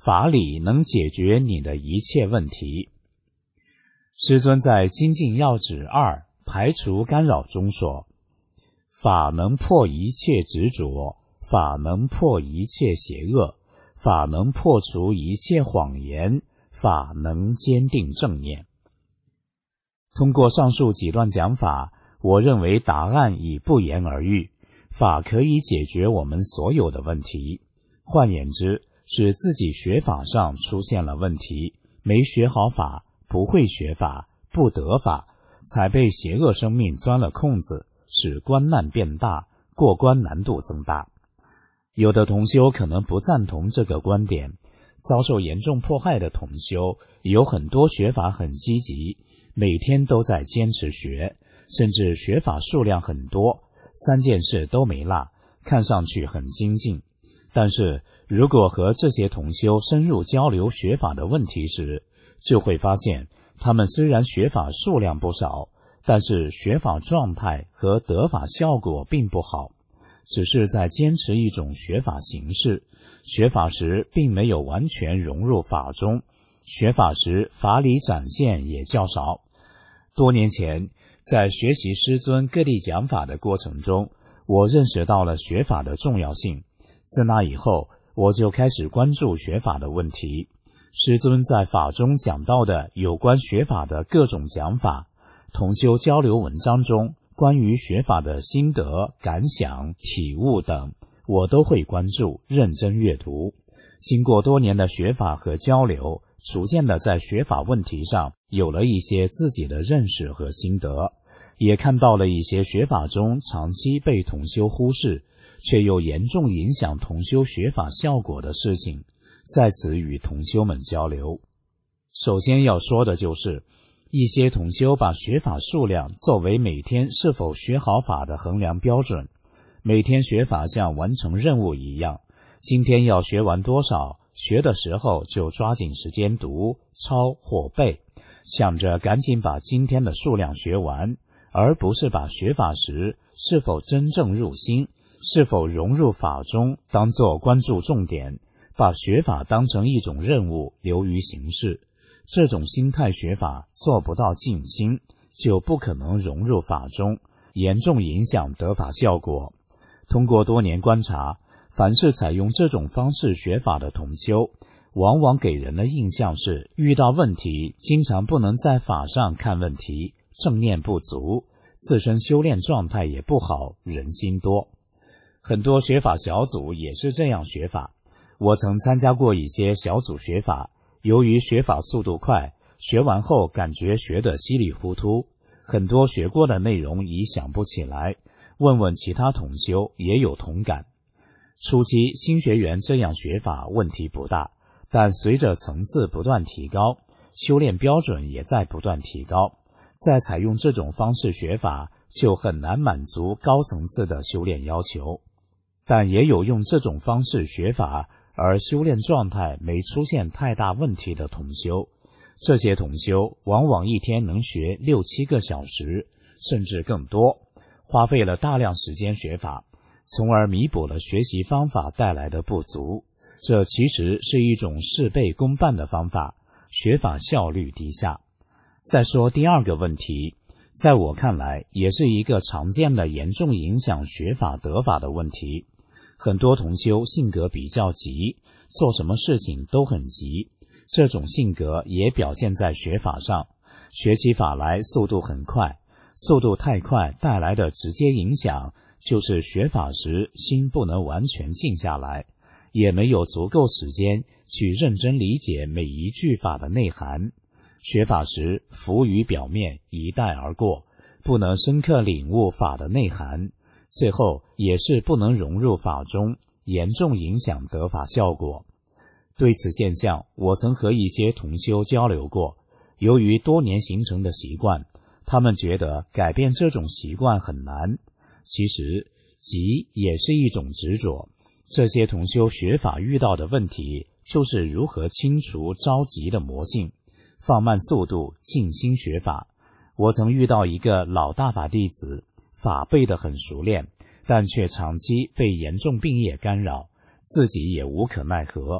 法理能解决你的一切问题。师尊在《精进要旨二排除干扰》中说，法能破一切执着，法能破一切邪恶，法能破除一切谎言，法能坚定正念。通过上述几段讲法，我认为答案已不言而喻，法可以解决我们所有的问题。换言之，是自己学法上出现了问题，没学好法，不会学法，不得法，才被邪恶生命钻了空子，使关难变大，过关难度增大。有的同修可能不赞同这个观点，遭受严重迫害的同修有很多学法很积极，每天都在坚持学，甚至学法数量很多，三件事都没落，看上去很精进。但是如果和这些同修深入交流学法的问题时，就会发现他们虽然学法数量不少，但是学法状态和得法效果并不好，只是在坚持一种学法形式，学法时并没有完全融入法中，学法时法理展现也较少。多年前在学习师尊各地讲法的过程中，我认识到了学法的重要性。自那以后，我就开始关注学法的问题。师尊在法中讲到的有关学法的各种讲法，同修交流文章中关于学法的心得、感想、体悟等，我都会关注，认真阅读。经过多年的学法和交流，逐渐的在学法问题上有了一些自己的认识和心得，也看到了一些学法中长期被同修忽视，却又严重影响同修学法效果的事情，在此与同修们交流。首先要说的就是，一些同修把学法数量作为每天是否学好法的衡量标准，每天学法像完成任务一样，今天要学完多少，学的时候就抓紧时间读、抄或背，想着赶紧把今天的数量学完，而不是把学法时是否真正入心，是否融入法中当作关注重点，把学法当成一种任务流于形式。这种心态学法做不到静心，就不可能融入法中，严重影响得法效果。通过多年观察，凡是采用这种方式学法的同修，往往给人的印象是遇到问题经常不能在法上看问题，正念不足，自身修炼状态也不好，人心多。很多学法小组也是这样学法，我曾参加过一些小组学法，由于学法速度快，学完后感觉学得稀里糊涂，很多学过的内容已想不起来，问问其他同修也有同感。初期新学员这样学法问题不大，但随着层次不断提高，修炼标准也在不断提高，再采用这种方式学法就很难满足高层次的修炼要求。但也有用这种方式学法而修炼状态没出现太大问题的同修，这些同修往往一天能学六七个小时，甚至更多，花费了大量时间学法，从而弥补了学习方法带来的不足。这其实是一种事倍功半的方法，学法效率低下。再说第二个问题，在我看来也是一个常见的严重影响学法得法的问题。很多同修性格比较急，做什么事情都很急，这种性格也表现在学法上，学起法来速度很快，速度太快带来的直接影响就是学法时心不能完全静下来，也没有足够时间去认真理解每一句法的内涵。学法时浮于表面，一带而过，不能深刻领悟法的内涵，最后也是不能融入法中，严重影响得法效果。对此现象，我曾和一些同修交流过，由于多年形成的习惯，他们觉得改变这种习惯很难。其实急也是一种执着，这些同修学法遇到的问题就是如何清除着急的魔性，放慢速度，静心学法。我曾遇到一个老大法弟子，法背得很熟练，但却长期被严重病业干扰，自己也无可奈何。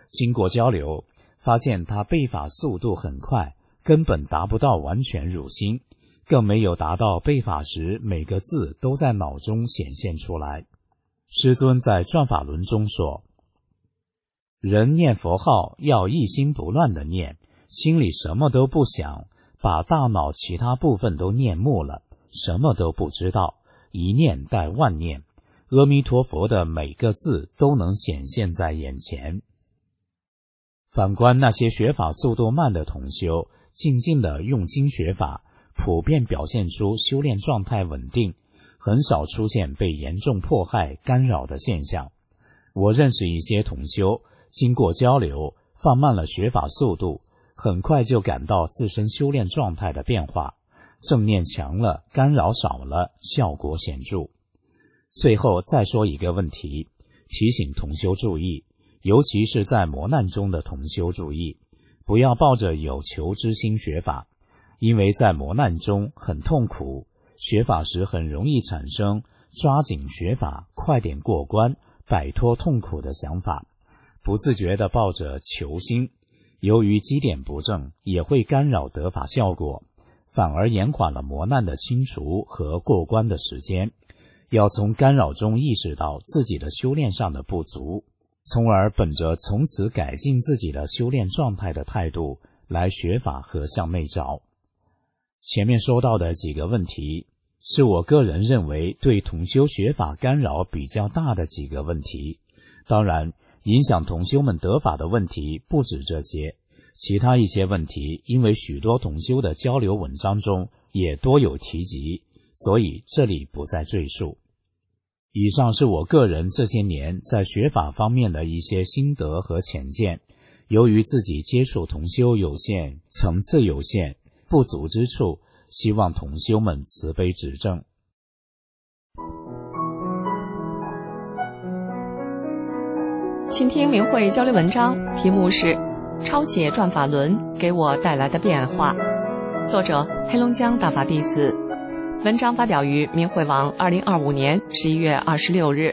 经过交流，发现他背法速度很快，根本达不到完全入心，更没有达到背法时每个字都在脑中显现出来。师尊在转法轮中说，人念佛号要一心不乱的念，心里什么都不想，把大脑其他部分都念没了，什么都不知道，一念带万念，阿弥陀佛的每个字都能显现在眼前。反观那些学法速度慢的同修，静静的用心学法，普遍表现出修炼状态稳定，很少出现被严重迫害干扰的现象。我认识一些同修，经过交流，放慢了学法速度，很快就感到自身修炼状态的变化，正念强了，干扰少了，效果显著。最后再说一个问题，提醒同修注意，尤其是在磨难中的同修注意，不要抱着有求之心学法，因为在磨难中很痛苦，学法时很容易产生抓紧学法，快点过关，摆脱痛苦的想法，不自觉地抱着求心，由于基点不正，也会干扰得法效果，反而延缓了磨难的清除和过关的时间。要从干扰中意识到自己的修炼上的不足，从而本着从此改进自己的修炼状态的态度来学法和向内找。前面说到的几个问题，是我个人认为对同修学法干扰比较大的几个问题。当然，影响同修们得法的问题不止这些，其他一些问题因为许多同修的交流文章中也多有提及，所以这里不再赘述。以上是我个人这些年在学法方面的一些心得和浅见，由于自己接触同修有限，层次有限，不足之处，希望同修们慈悲指正。 请听明慧交流文章，题目是抄写转法轮给我带来的变化，作者黑龙江大法弟子。文章发表于明慧网二零二五年十一月二十六日。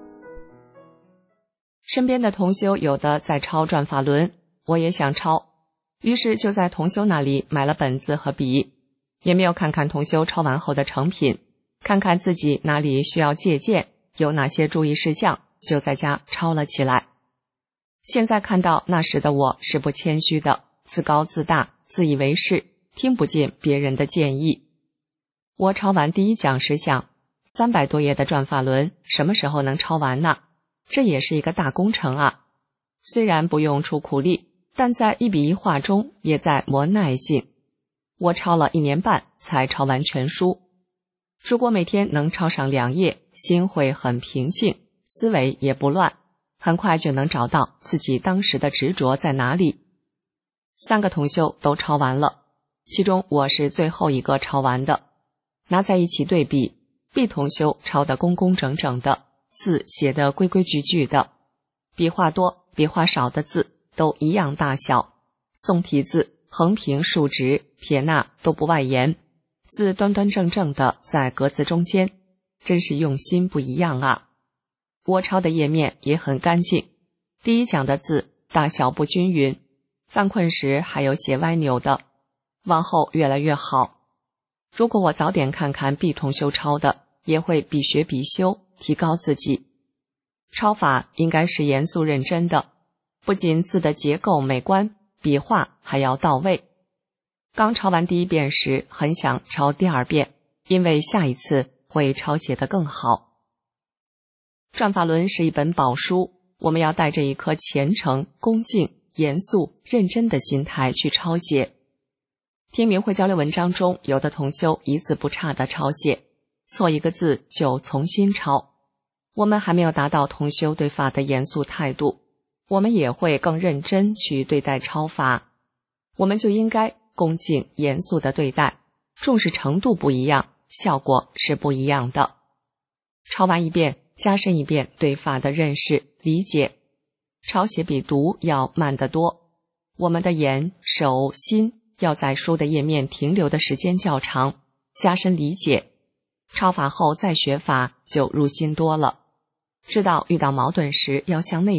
身边的同修有的在抄转法轮，我也想抄，于是就在同修那里买了本子和笔，也没有看看同修抄完后的成品，看看自己哪里需要借鉴，有哪些注意事项，就在家抄了起来。现在看到那时的我是不谦虚的，自高自大，自以为是，听不进别人的建议。我抄完第一讲时想，三百多页的转法轮什么时候能抄完呢？这也是一个大工程啊！虽然不用出苦力，但在一笔一画中也在磨耐性。我抄了一年半才抄完全书。如果每天能抄上两页，心会很平静，思维也不乱，很快就能找到自己当时的执着在哪里。三个同修都抄完了，其中我是最后一个抄完的。拿在一起对比， B 同修抄得工工整整的，字写得规规矩矩的，笔画多笔画少的字都一样大小，宋体字横平竖直撇捺都不外延，字端端正正的在格子中间，真是用心不一样啊。我抄的页面也很干净，第一讲的字大小不均匀，犯困时还有些歪扭的，往后越来越好。如果我早点看看 B 同修抄的，也会比学比修，提高自己。抄法应该是严肃认真的，不仅字的结构美观，笔画还要到位。刚抄完第一遍时，很想抄第二遍，因为下一次会抄写得更好。转法轮是一本宝书，我们要带着一颗虔诚、恭敬、严肃、认真的心态去抄写。听明慧交流文章中，有的同修一字不差的抄写，错一个字就重新抄。我们还没有达到同修对法的严肃态度，我们也会更认真去对待抄法。我们就应该恭敬严肃的对待，重视程度不一样，效果是不一样的。抄完一遍，加深一遍对法的认识理解。抄写比读要慢得多，我们的眼、手、心要在书的页面停留的时间较长，加深理解。抄法后再学法就入心多了，知道遇到矛盾时要向内照，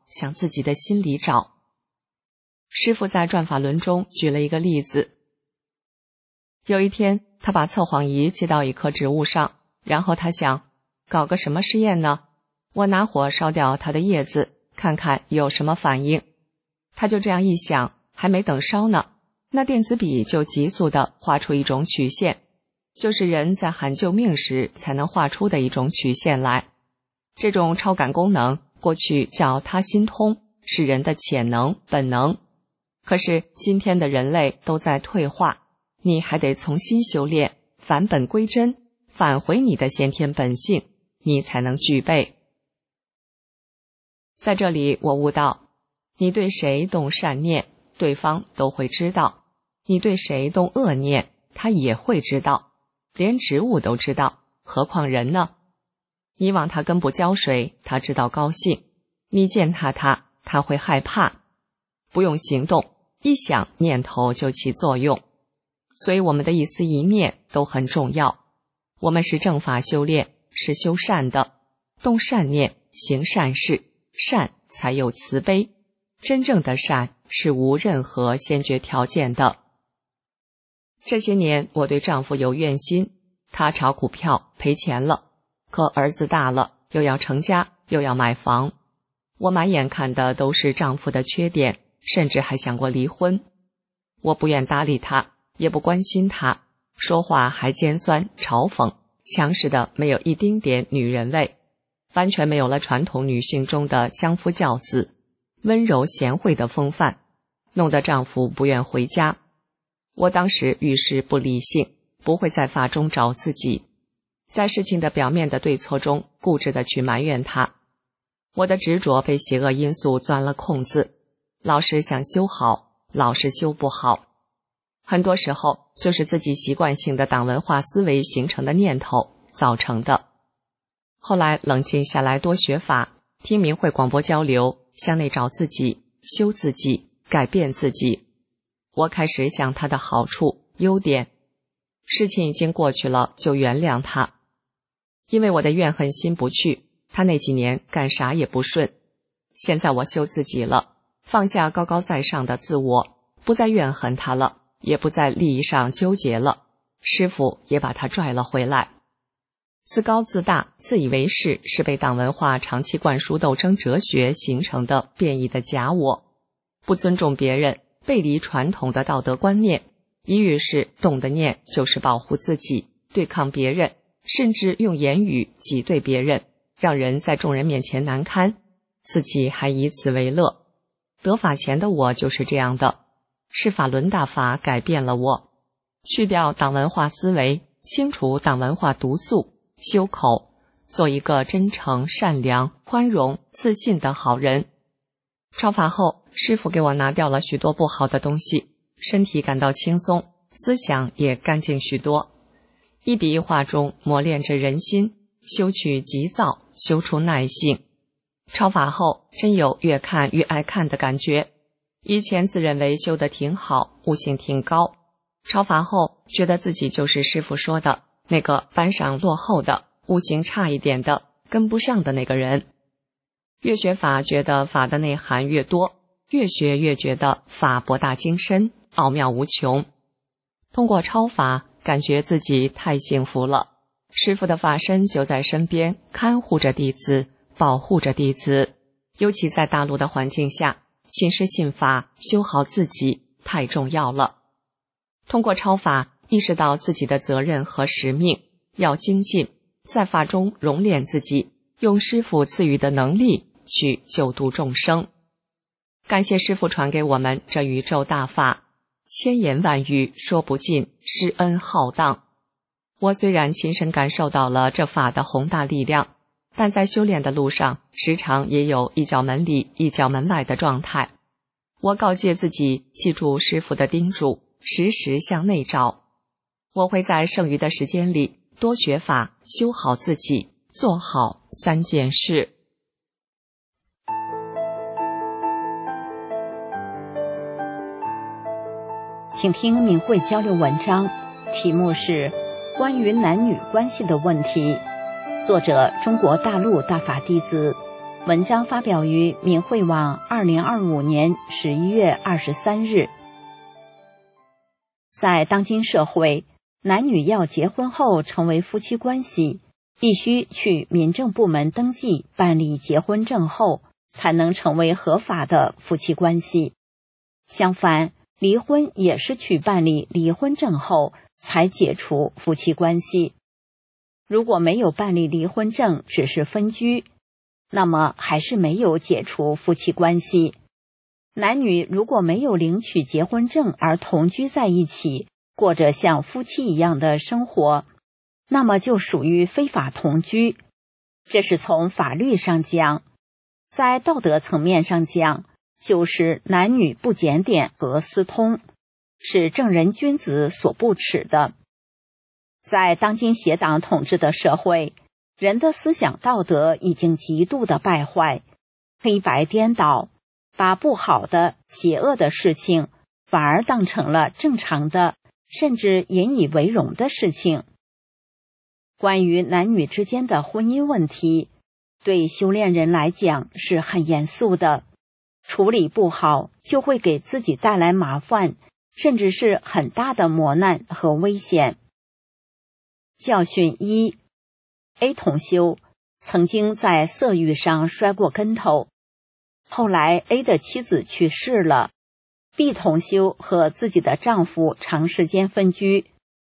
向自己的心里找。师父在转法轮中举了一个例子。有一天，他把测谎仪接到一棵植物上，然后他想，搞个什么试验呢？我拿火烧掉它的叶子，看看有什么反应。他就这样一想，还没等烧呢，那电子笔就急速地画出一种曲线，就是人在喊救命时才能画出的一种曲线来。这种超感功能过去叫他心通，是人的潜能本能。可是今天的人类都在退化，你还得重新修炼，返本归真，返回你的先天本性，你才能具备。在这里我悟到，你对谁动善念，对方都会知道；你对谁动恶念，他也会知道，连植物都知道，何况人呢？你往他根部浇水，他知道高兴；你践踏他，他会害怕。不用行动，一想念头就起作用。所以我们的一思一念都很重要。我们是正法修炼，是修善的，动善念，行善事，善才有慈悲。真正的善是无任何先决条件的。这些年我对丈夫有怨心，他炒股票赔钱了，可儿子大了，又要成家，又要买房。我满眼看的都是丈夫的缺点，甚至还想过离婚。我不愿搭理他，也不关心他，说话还尖酸嘲讽，强势的没有一丁点女人味，完全没有了传统女性中的相夫教子、温柔贤惠的风范，弄得丈夫不愿回家。我当时遇事不理性，不会在法中找自己，在事情的表面的对错中固执地去埋怨他。我的执着被邪恶因素钻了空子，老是想修好，老是修不好。很多时候就是自己习惯性的党文化思维形成的念头造成的。后来冷静下来，多学法，听明慧广播交流，向内找自己，修自己，改变自己。我开始想他的好处、优点。事情已经过去了，就原谅他。因为我的怨恨心不去，他那几年干啥也不顺。现在我修自己了，放下高高在上的自我，不再怨恨他了，也不在利益上纠结了。师父也把他拽了回来。自高自大、自以为是，是被党文化长期灌输斗争哲学形成的变异的假我。不尊重别人，背离传统的道德观念，一遇事动的念就是保护自己，对抗别人，甚至用言语挤兑别人，让人在众人面前难堪，自己还以此为乐。得法前的我就是这样的，是法轮大法改变了我，去掉党文化思维，清除党文化毒素，修口，做一个真诚、善良、宽容、自信的好人。超法后，师父给我拿掉了许多不好的东西，身体感到轻松，思想也干净许多。一笔一画中磨练着人心，修去急躁，修出耐性。超法后，真有越看越爱看的感觉。以前自认为修得挺好，悟性挺高，超法后觉得自己就是师父说的那个班上落后的、悟性差一点的、跟不上的那个人。越学法觉得法的内涵越多，越学越觉得法博大精深，奥妙无穷。通过超法，感觉自己太幸福了。师父的法身就在身边，看护着弟子，保护着弟子。尤其在大陆的环境下，信师信法，修好自己太重要了。通过超法，意识到自己的责任和使命，要精进，在法中熔炼自己，用师父赐予的能力去救度众生。感谢师父传给我们这宇宙大法，千言万语说不尽，施恩浩荡。我虽然亲身感受到了这法的宏大力量，但在修炼的路上，时常也有一脚门里一脚门外的状态。我告诫自己记住师父的叮嘱，时时向内找。我会在剩余的时间里多学法，修好自己，做好三件事。 请听明慧交流文章，题目是关于男女关系的问题，作者中国大陆大法弟子文章发表于明慧网二零二五年十一月二十三日。在当今社会，男女要结婚后成为夫妻关系，必须去民政部门登记办理结婚证后，才能成为合法的夫妻关系。相反，离婚也是去办理离婚证后才解除夫妻关系。如果没有办理离婚证，只是分居，那么还是没有解除夫妻关系。男女如果没有领取结婚证而同居在一起，过着像夫妻一样的生活，那么就属于非法同居。这是从法律上讲。在道德层面上讲，就是男女不检点和私通，是正人君子所不耻的。在当今邪党统治的社会，人的思想道德已经极度的败坏，黑白颠倒，把不好的、邪恶的事情反而当成了正常的，甚至引以为荣的事情。关于男女之间的婚姻问题，对修炼人来讲是很严肃的，处理不好就会给自己带来麻烦，甚至是很大的磨难和危险。教训一 A 同修曾经在色欲上摔过跟头，后来 A 的妻子去世了， B 同修和自己的丈夫长时间分居，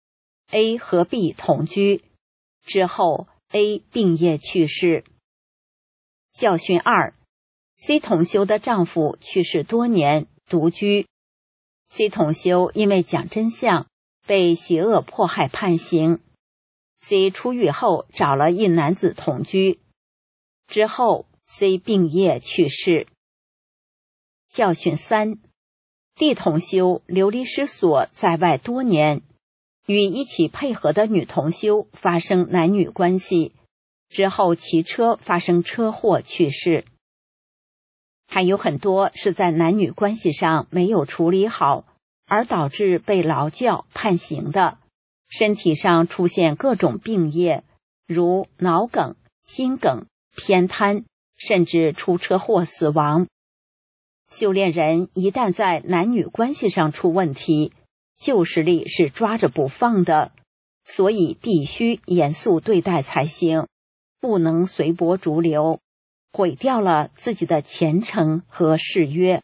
A 和 B 同居之后， A 病夜去世。教训二 C 同修的丈夫去世多年，独居， C 同修因为讲真相被邪恶迫害判刑。C 出狱后找了一男子同居，之后 C 病夜去世。教训三 D 同修流离失所在外多年，与一起配合的女同修发生男女关系，之后骑车发生车祸去世。还有很多是在男女关系上没有处理好，而导致被劳教判刑的，身体上出现各种病业，如脑梗、心梗、偏瘫，甚至出车祸死亡。修炼人一旦在男女关系上出问题，旧势力是抓着不放的，所以必须严肃对待才行，不能随波逐流，毁掉了自己的前程和誓约。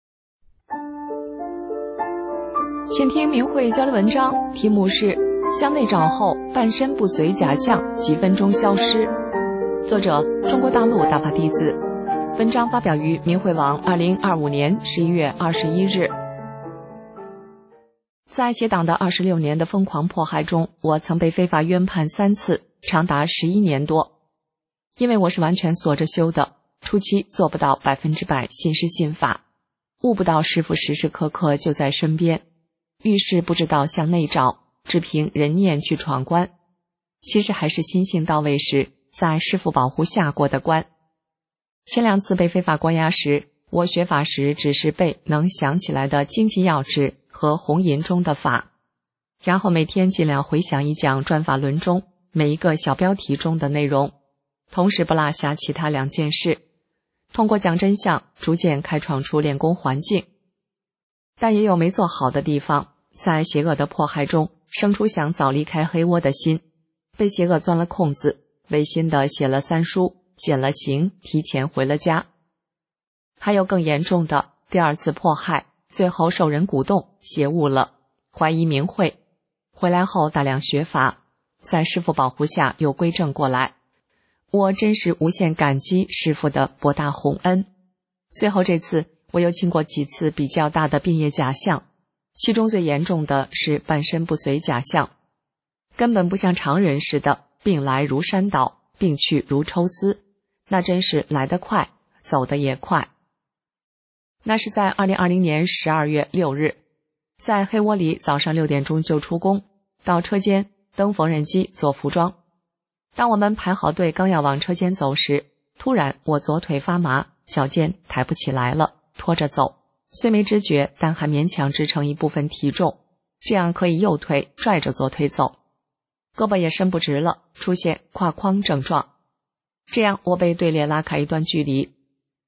请听明慧交流文章，题目是向内找后半身不遂假象几分钟消失，作者中国大陆大法弟子。文章发表于明慧网二零二五年十一月二十一日。在邪党的二十六年的疯狂迫害中，我曾被非法冤判三次，长达十一年多。因为我是完全锁着修的，初期做不到百分之百信师信法，悟不到师父时时刻刻就在身边，遇事不知道向内找，只凭人念去闯关。其实还是心性到位时，在师父保护下过的关。前两次被非法关押时，我学法时只是背能想起来的经济要旨和红银中的法，然后每天尽量回想一讲转法轮中每一个小标题中的内容，同时不落下其他两件事，通过讲真相逐渐开创出练功环境。但也有没做好的地方，在邪恶的迫害中生出想早离开黑窝的心，被邪恶钻了空子，违心的写了三书，减了刑，提前回了家。还有更严重的第二次迫害，最后受人鼓动邪悟了，怀疑明慧，回来后大量学法，在师父保护下又归正过来。我真是无限感激师父的博大宏恩。最后这次我又经过几次比较大的病业假象，其中最严重的是半身不遂假象，根本不像常人似的病来如山倒，病去如抽丝，那真是来得快，走得也快。那是在二零二零年十二月六日，在黑窝里早上六点钟就出工，到车间登缝纫机做服装。当我们排好队刚要往车间走时，突然我左腿发麻，脚尖抬不起来了，拖着走，虽没知觉，但还勉强支撑一部分体重，这样可以右腿拽着左腿走，胳膊也伸不直了，出现胯框症状。这样我被队列拉开一段距离，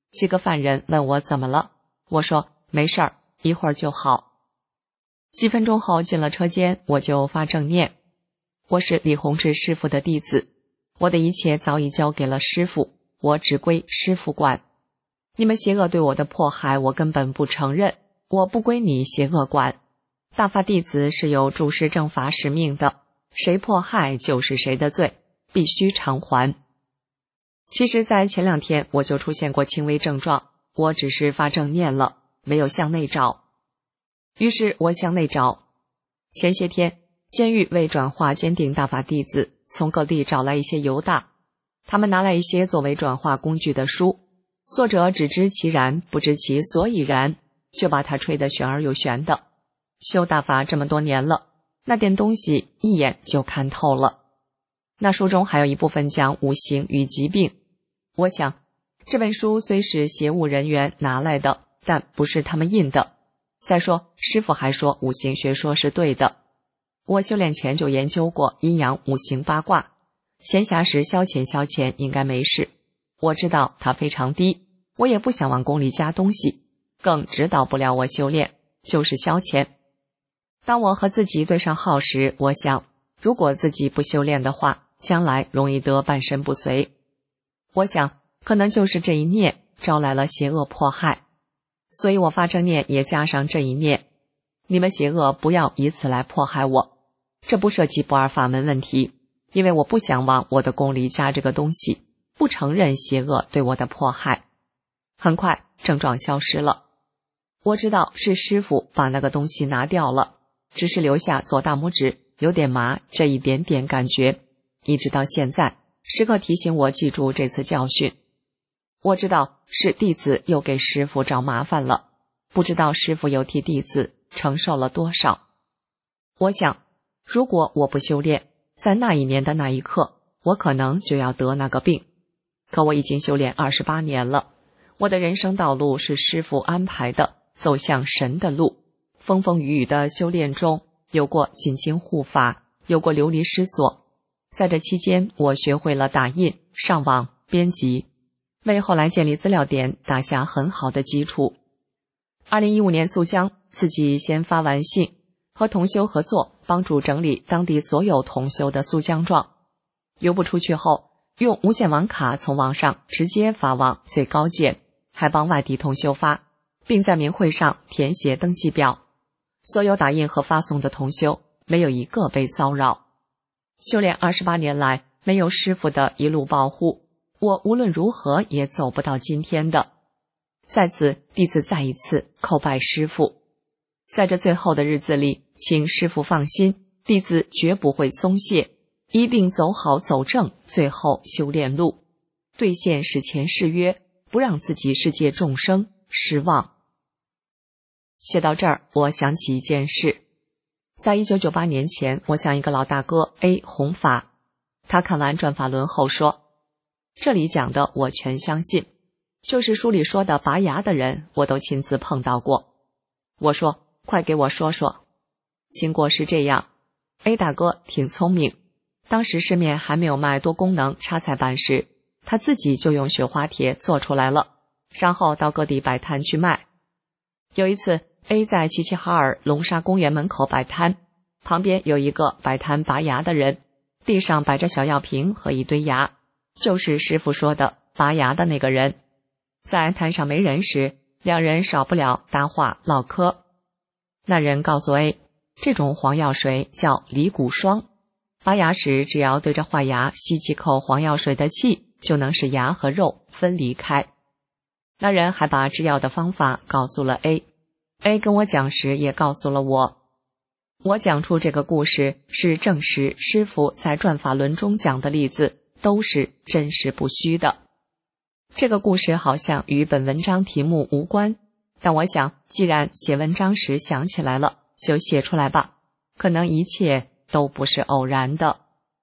几个犯人问我怎么了，我说没事儿，一会儿就好。几分钟后进了车间，我就发正念。我是李洪志师傅的弟子，我的一切早已交给了师傅，我只归师傅管。你们邪恶对我的迫害，我根本不承认，我不归你邪恶管。大法弟子是有主持正法使命的，谁迫害就是谁的罪，必须偿还。其实在前两天我就出现过轻微症状，我只是发正念了，没有向内找。于是我向内找。前些天监狱为转化坚定大法弟子，从各地找来一些犹大，他们拿来一些作为转化工具的书，作者只知其然，不知其所以然，就把它吹得玄而又玄的。修大法这么多年了，那点东西一眼就看透了。那书中还有一部分讲五行与疾病，我想这本书虽是邪物人员拿来的，但不是他们印的。再说师父还说五行学说是对的，我修炼前就研究过阴阳五行八卦，闲暇时消遣消遣应该没事。我知道它非常低，我也不想往功里加东西，更指导不了我修炼，就是消遣。当我和自己对上号时，我想如果自己不修炼的话，将来容易得半身不遂。我想可能就是这一念招来了邪恶迫害，所以我发正念也加上这一念，你们邪恶不要以此来迫害我。这不涉及不二法门问题，因为我不想往我的功里加这个东西，不承认邪恶对我的迫害。很快症状消失了，我知道是师父把那个东西拿掉了，只是留下左大拇指有点麻这一点点感觉，一直到现在时刻提醒我记住这次教训。我知道是弟子又给师父找麻烦了，不知道师父又替弟子承受了多少。我想如果我不修炼，在那一年的那一刻，我可能就要得那个病。可我已经修炼二十八年了，我的人生道路是师父安排的，走向神的路。风风雨雨的修炼中，有过进京护法，有过流离失所。在这期间，我学会了打印、上网、编辑，为后来建立资料点打下很好的基础。二零一五年溯江，自己先发完信，和同修合作，帮助整理当地所有同修的溯江状。邮不出去后，用无线网卡从网上直接发往最高检，还帮外地同修发，并在明会上填写登记表。所有打印和发送的同修，没有一个被骚扰。修炼二十八年来，没有师父的一路保护，我无论如何也走不到今天的。在此，弟子再一次叩拜师父。在这最后的日子里，请师父放心，弟子绝不会松懈，一定走好走正最后修炼路，兑现史前誓约，不让自己世界众生失望。写到这儿，我想起一件事。在一九九八年前，我向一个老大哥 A 弘法，他看完转法轮后说，这里讲的我全相信，就是书里说的拔牙的人，我都亲自碰到过。我说，快给我说说。经过是这样， A 大哥挺聪明，当时市面还没有卖多功能插彩板时，他自己就用雪花贴做出来了，然后到各地摆摊去卖。有一次 A 在齐齐哈尔龙沙公园门口摆摊，旁边有一个摆摊拔牙的人，地上摆着小药瓶和一堆牙，就是师父说的拔牙的那个人。在摊上没人时，两人少不了搭话唠嗑。那人告诉 A， 这种黄药水叫离骨霜，拔牙时只要对着坏牙吸几口黄药水的气，就能使牙和肉分离开。那人还把制药的方法告诉了 A，A 跟我讲时也告诉了我。我讲出这个故事是证实师父在转法轮中讲的例子都是真实不虚的。这个故事好像与本文章题目无关，但我想既然写文章时想起来了，就写出来吧，可能一切都不是偶然的。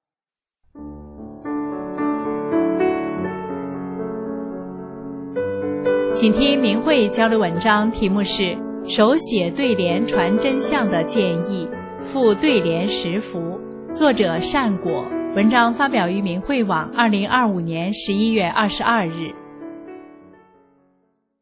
请听明慧交流文章，题目是手写对联传真相的建议，附对联十幅，作者善果。文章发表于明慧网二零二五年十一月二十二日。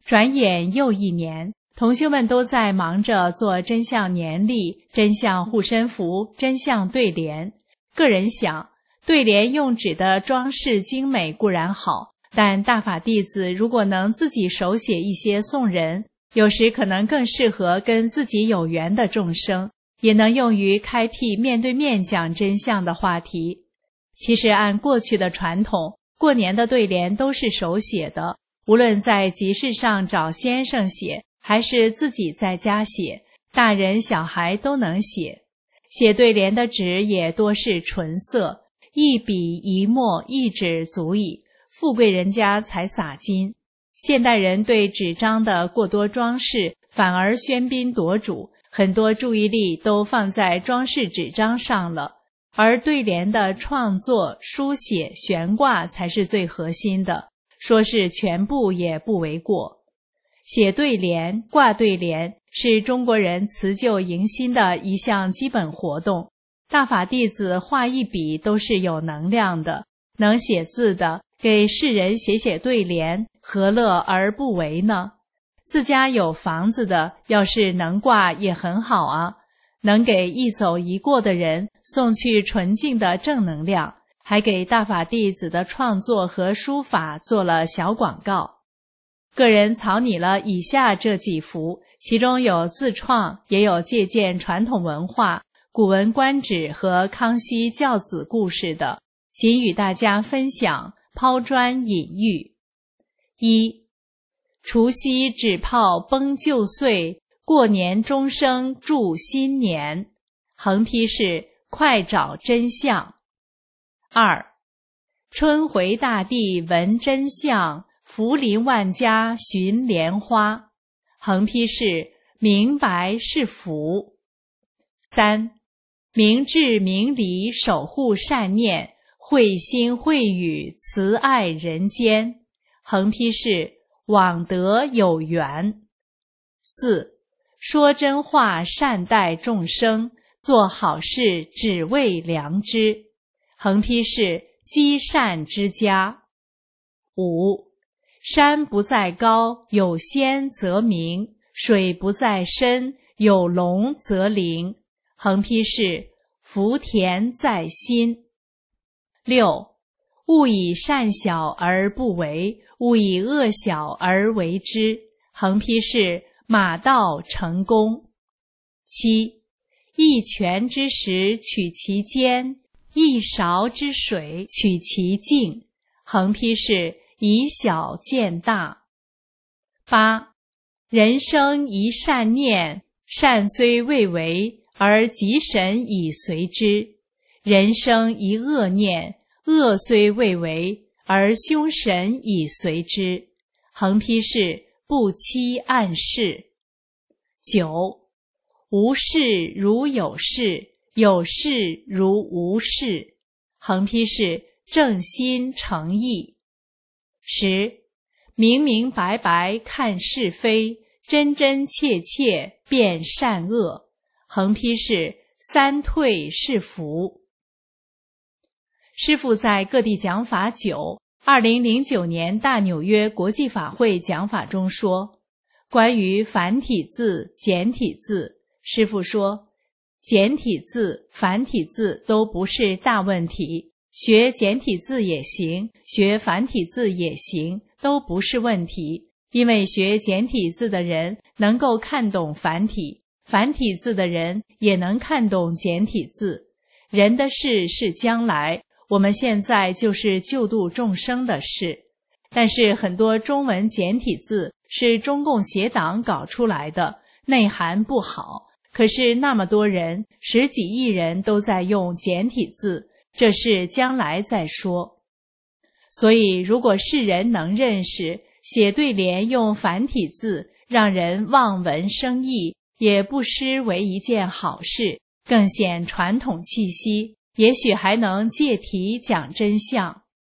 转眼又一年，同修们都在忙着做真相年历、真相护身符、真相对联。个人想，对联用纸的装饰精美固然好，但大法弟子如果能自己手写一些送人，有时可能更适合跟自己有缘的众生，也能用于开辟面对面讲真相的话题。其实按过去的传统，过年的对联都是手写的，无论在集市上找先生写，还是自己在家写，大人小孩都能写。写对联的纸也多是纯色，一笔一墨一纸足矣，富贵人家才撒金。现代人对纸张的过多装饰反而喧宾夺主，很多注意力都放在装饰纸张上了，而对联的创作、书写、悬挂才是最核心的，说是全部也不为过。写对联、挂对联是中国人辞旧迎新的一项基本活动。大法弟子画一笔都是有能量的，能写字的给世人写写对联，何乐而不为呢？自家有房子的，要是能挂也很好啊，能给一走一过的人送去纯净的正能量，还给大法弟子的创作和书法做了小广告。个人草拟了以下这几幅，其中有自创，也有借鉴传统文化、古文观止和康熙教子故事的，仅与大家分享，抛砖引玉。一、除夕纸炮崩旧岁，过年钟声祝新年。横批是快找真相。二、春回大地闻真相，福临万家寻莲花。横批是明白是福。三、明智明理守护善念，会心会语慈爱人间。横批是往德有缘。四、说真话善待众生，做好事只为良知。横批是积善之家。五、山不在高，有仙则名；水不在深，有龙则灵。横批是福田在心。六、勿以善小而不为，勿以恶小而为之。横批是马到成功。七、一拳之石取其坚，一勺之水取其静。横批是以小见大。八、人生一善念，善虽未为，而吉神以随之；人生一恶念，恶虽未为，而凶神以随之。横批是不欺暗示。九、无事如有事，有事如无事。横批是正心诚意。十、明明白白看是非，真真切切辨善恶。横批是三退是福。师父在各地讲法久，二零零九年大纽约国际法会讲法中说，关于繁体字、简体字，师父说，简体字、繁体字都不是大问题，学简体字也行，学繁体字也行，都不是问题，因为学简体字的人能够看懂繁体，繁体字的人也能看懂简体字。人的事是将来，我们现在就是救度众生的事。但是很多中文简体字是中共邪党搞出来的，内涵不好，可是那么多人，十几亿人都在用简体字，这事将来再说。所以如果世人能认识，写对联用繁体字，让人望文生义，也不失为一件好事，更显传统气息，也许还能借题讲真相。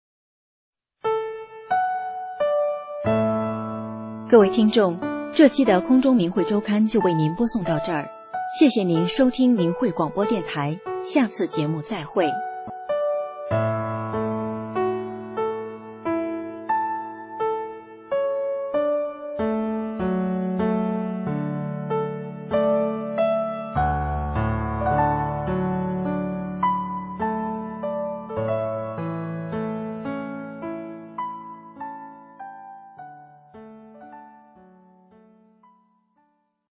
各位听众，这期的空中明慧周刊就为您播送到这儿，谢谢您收听明慧广播电台，下次节目再会。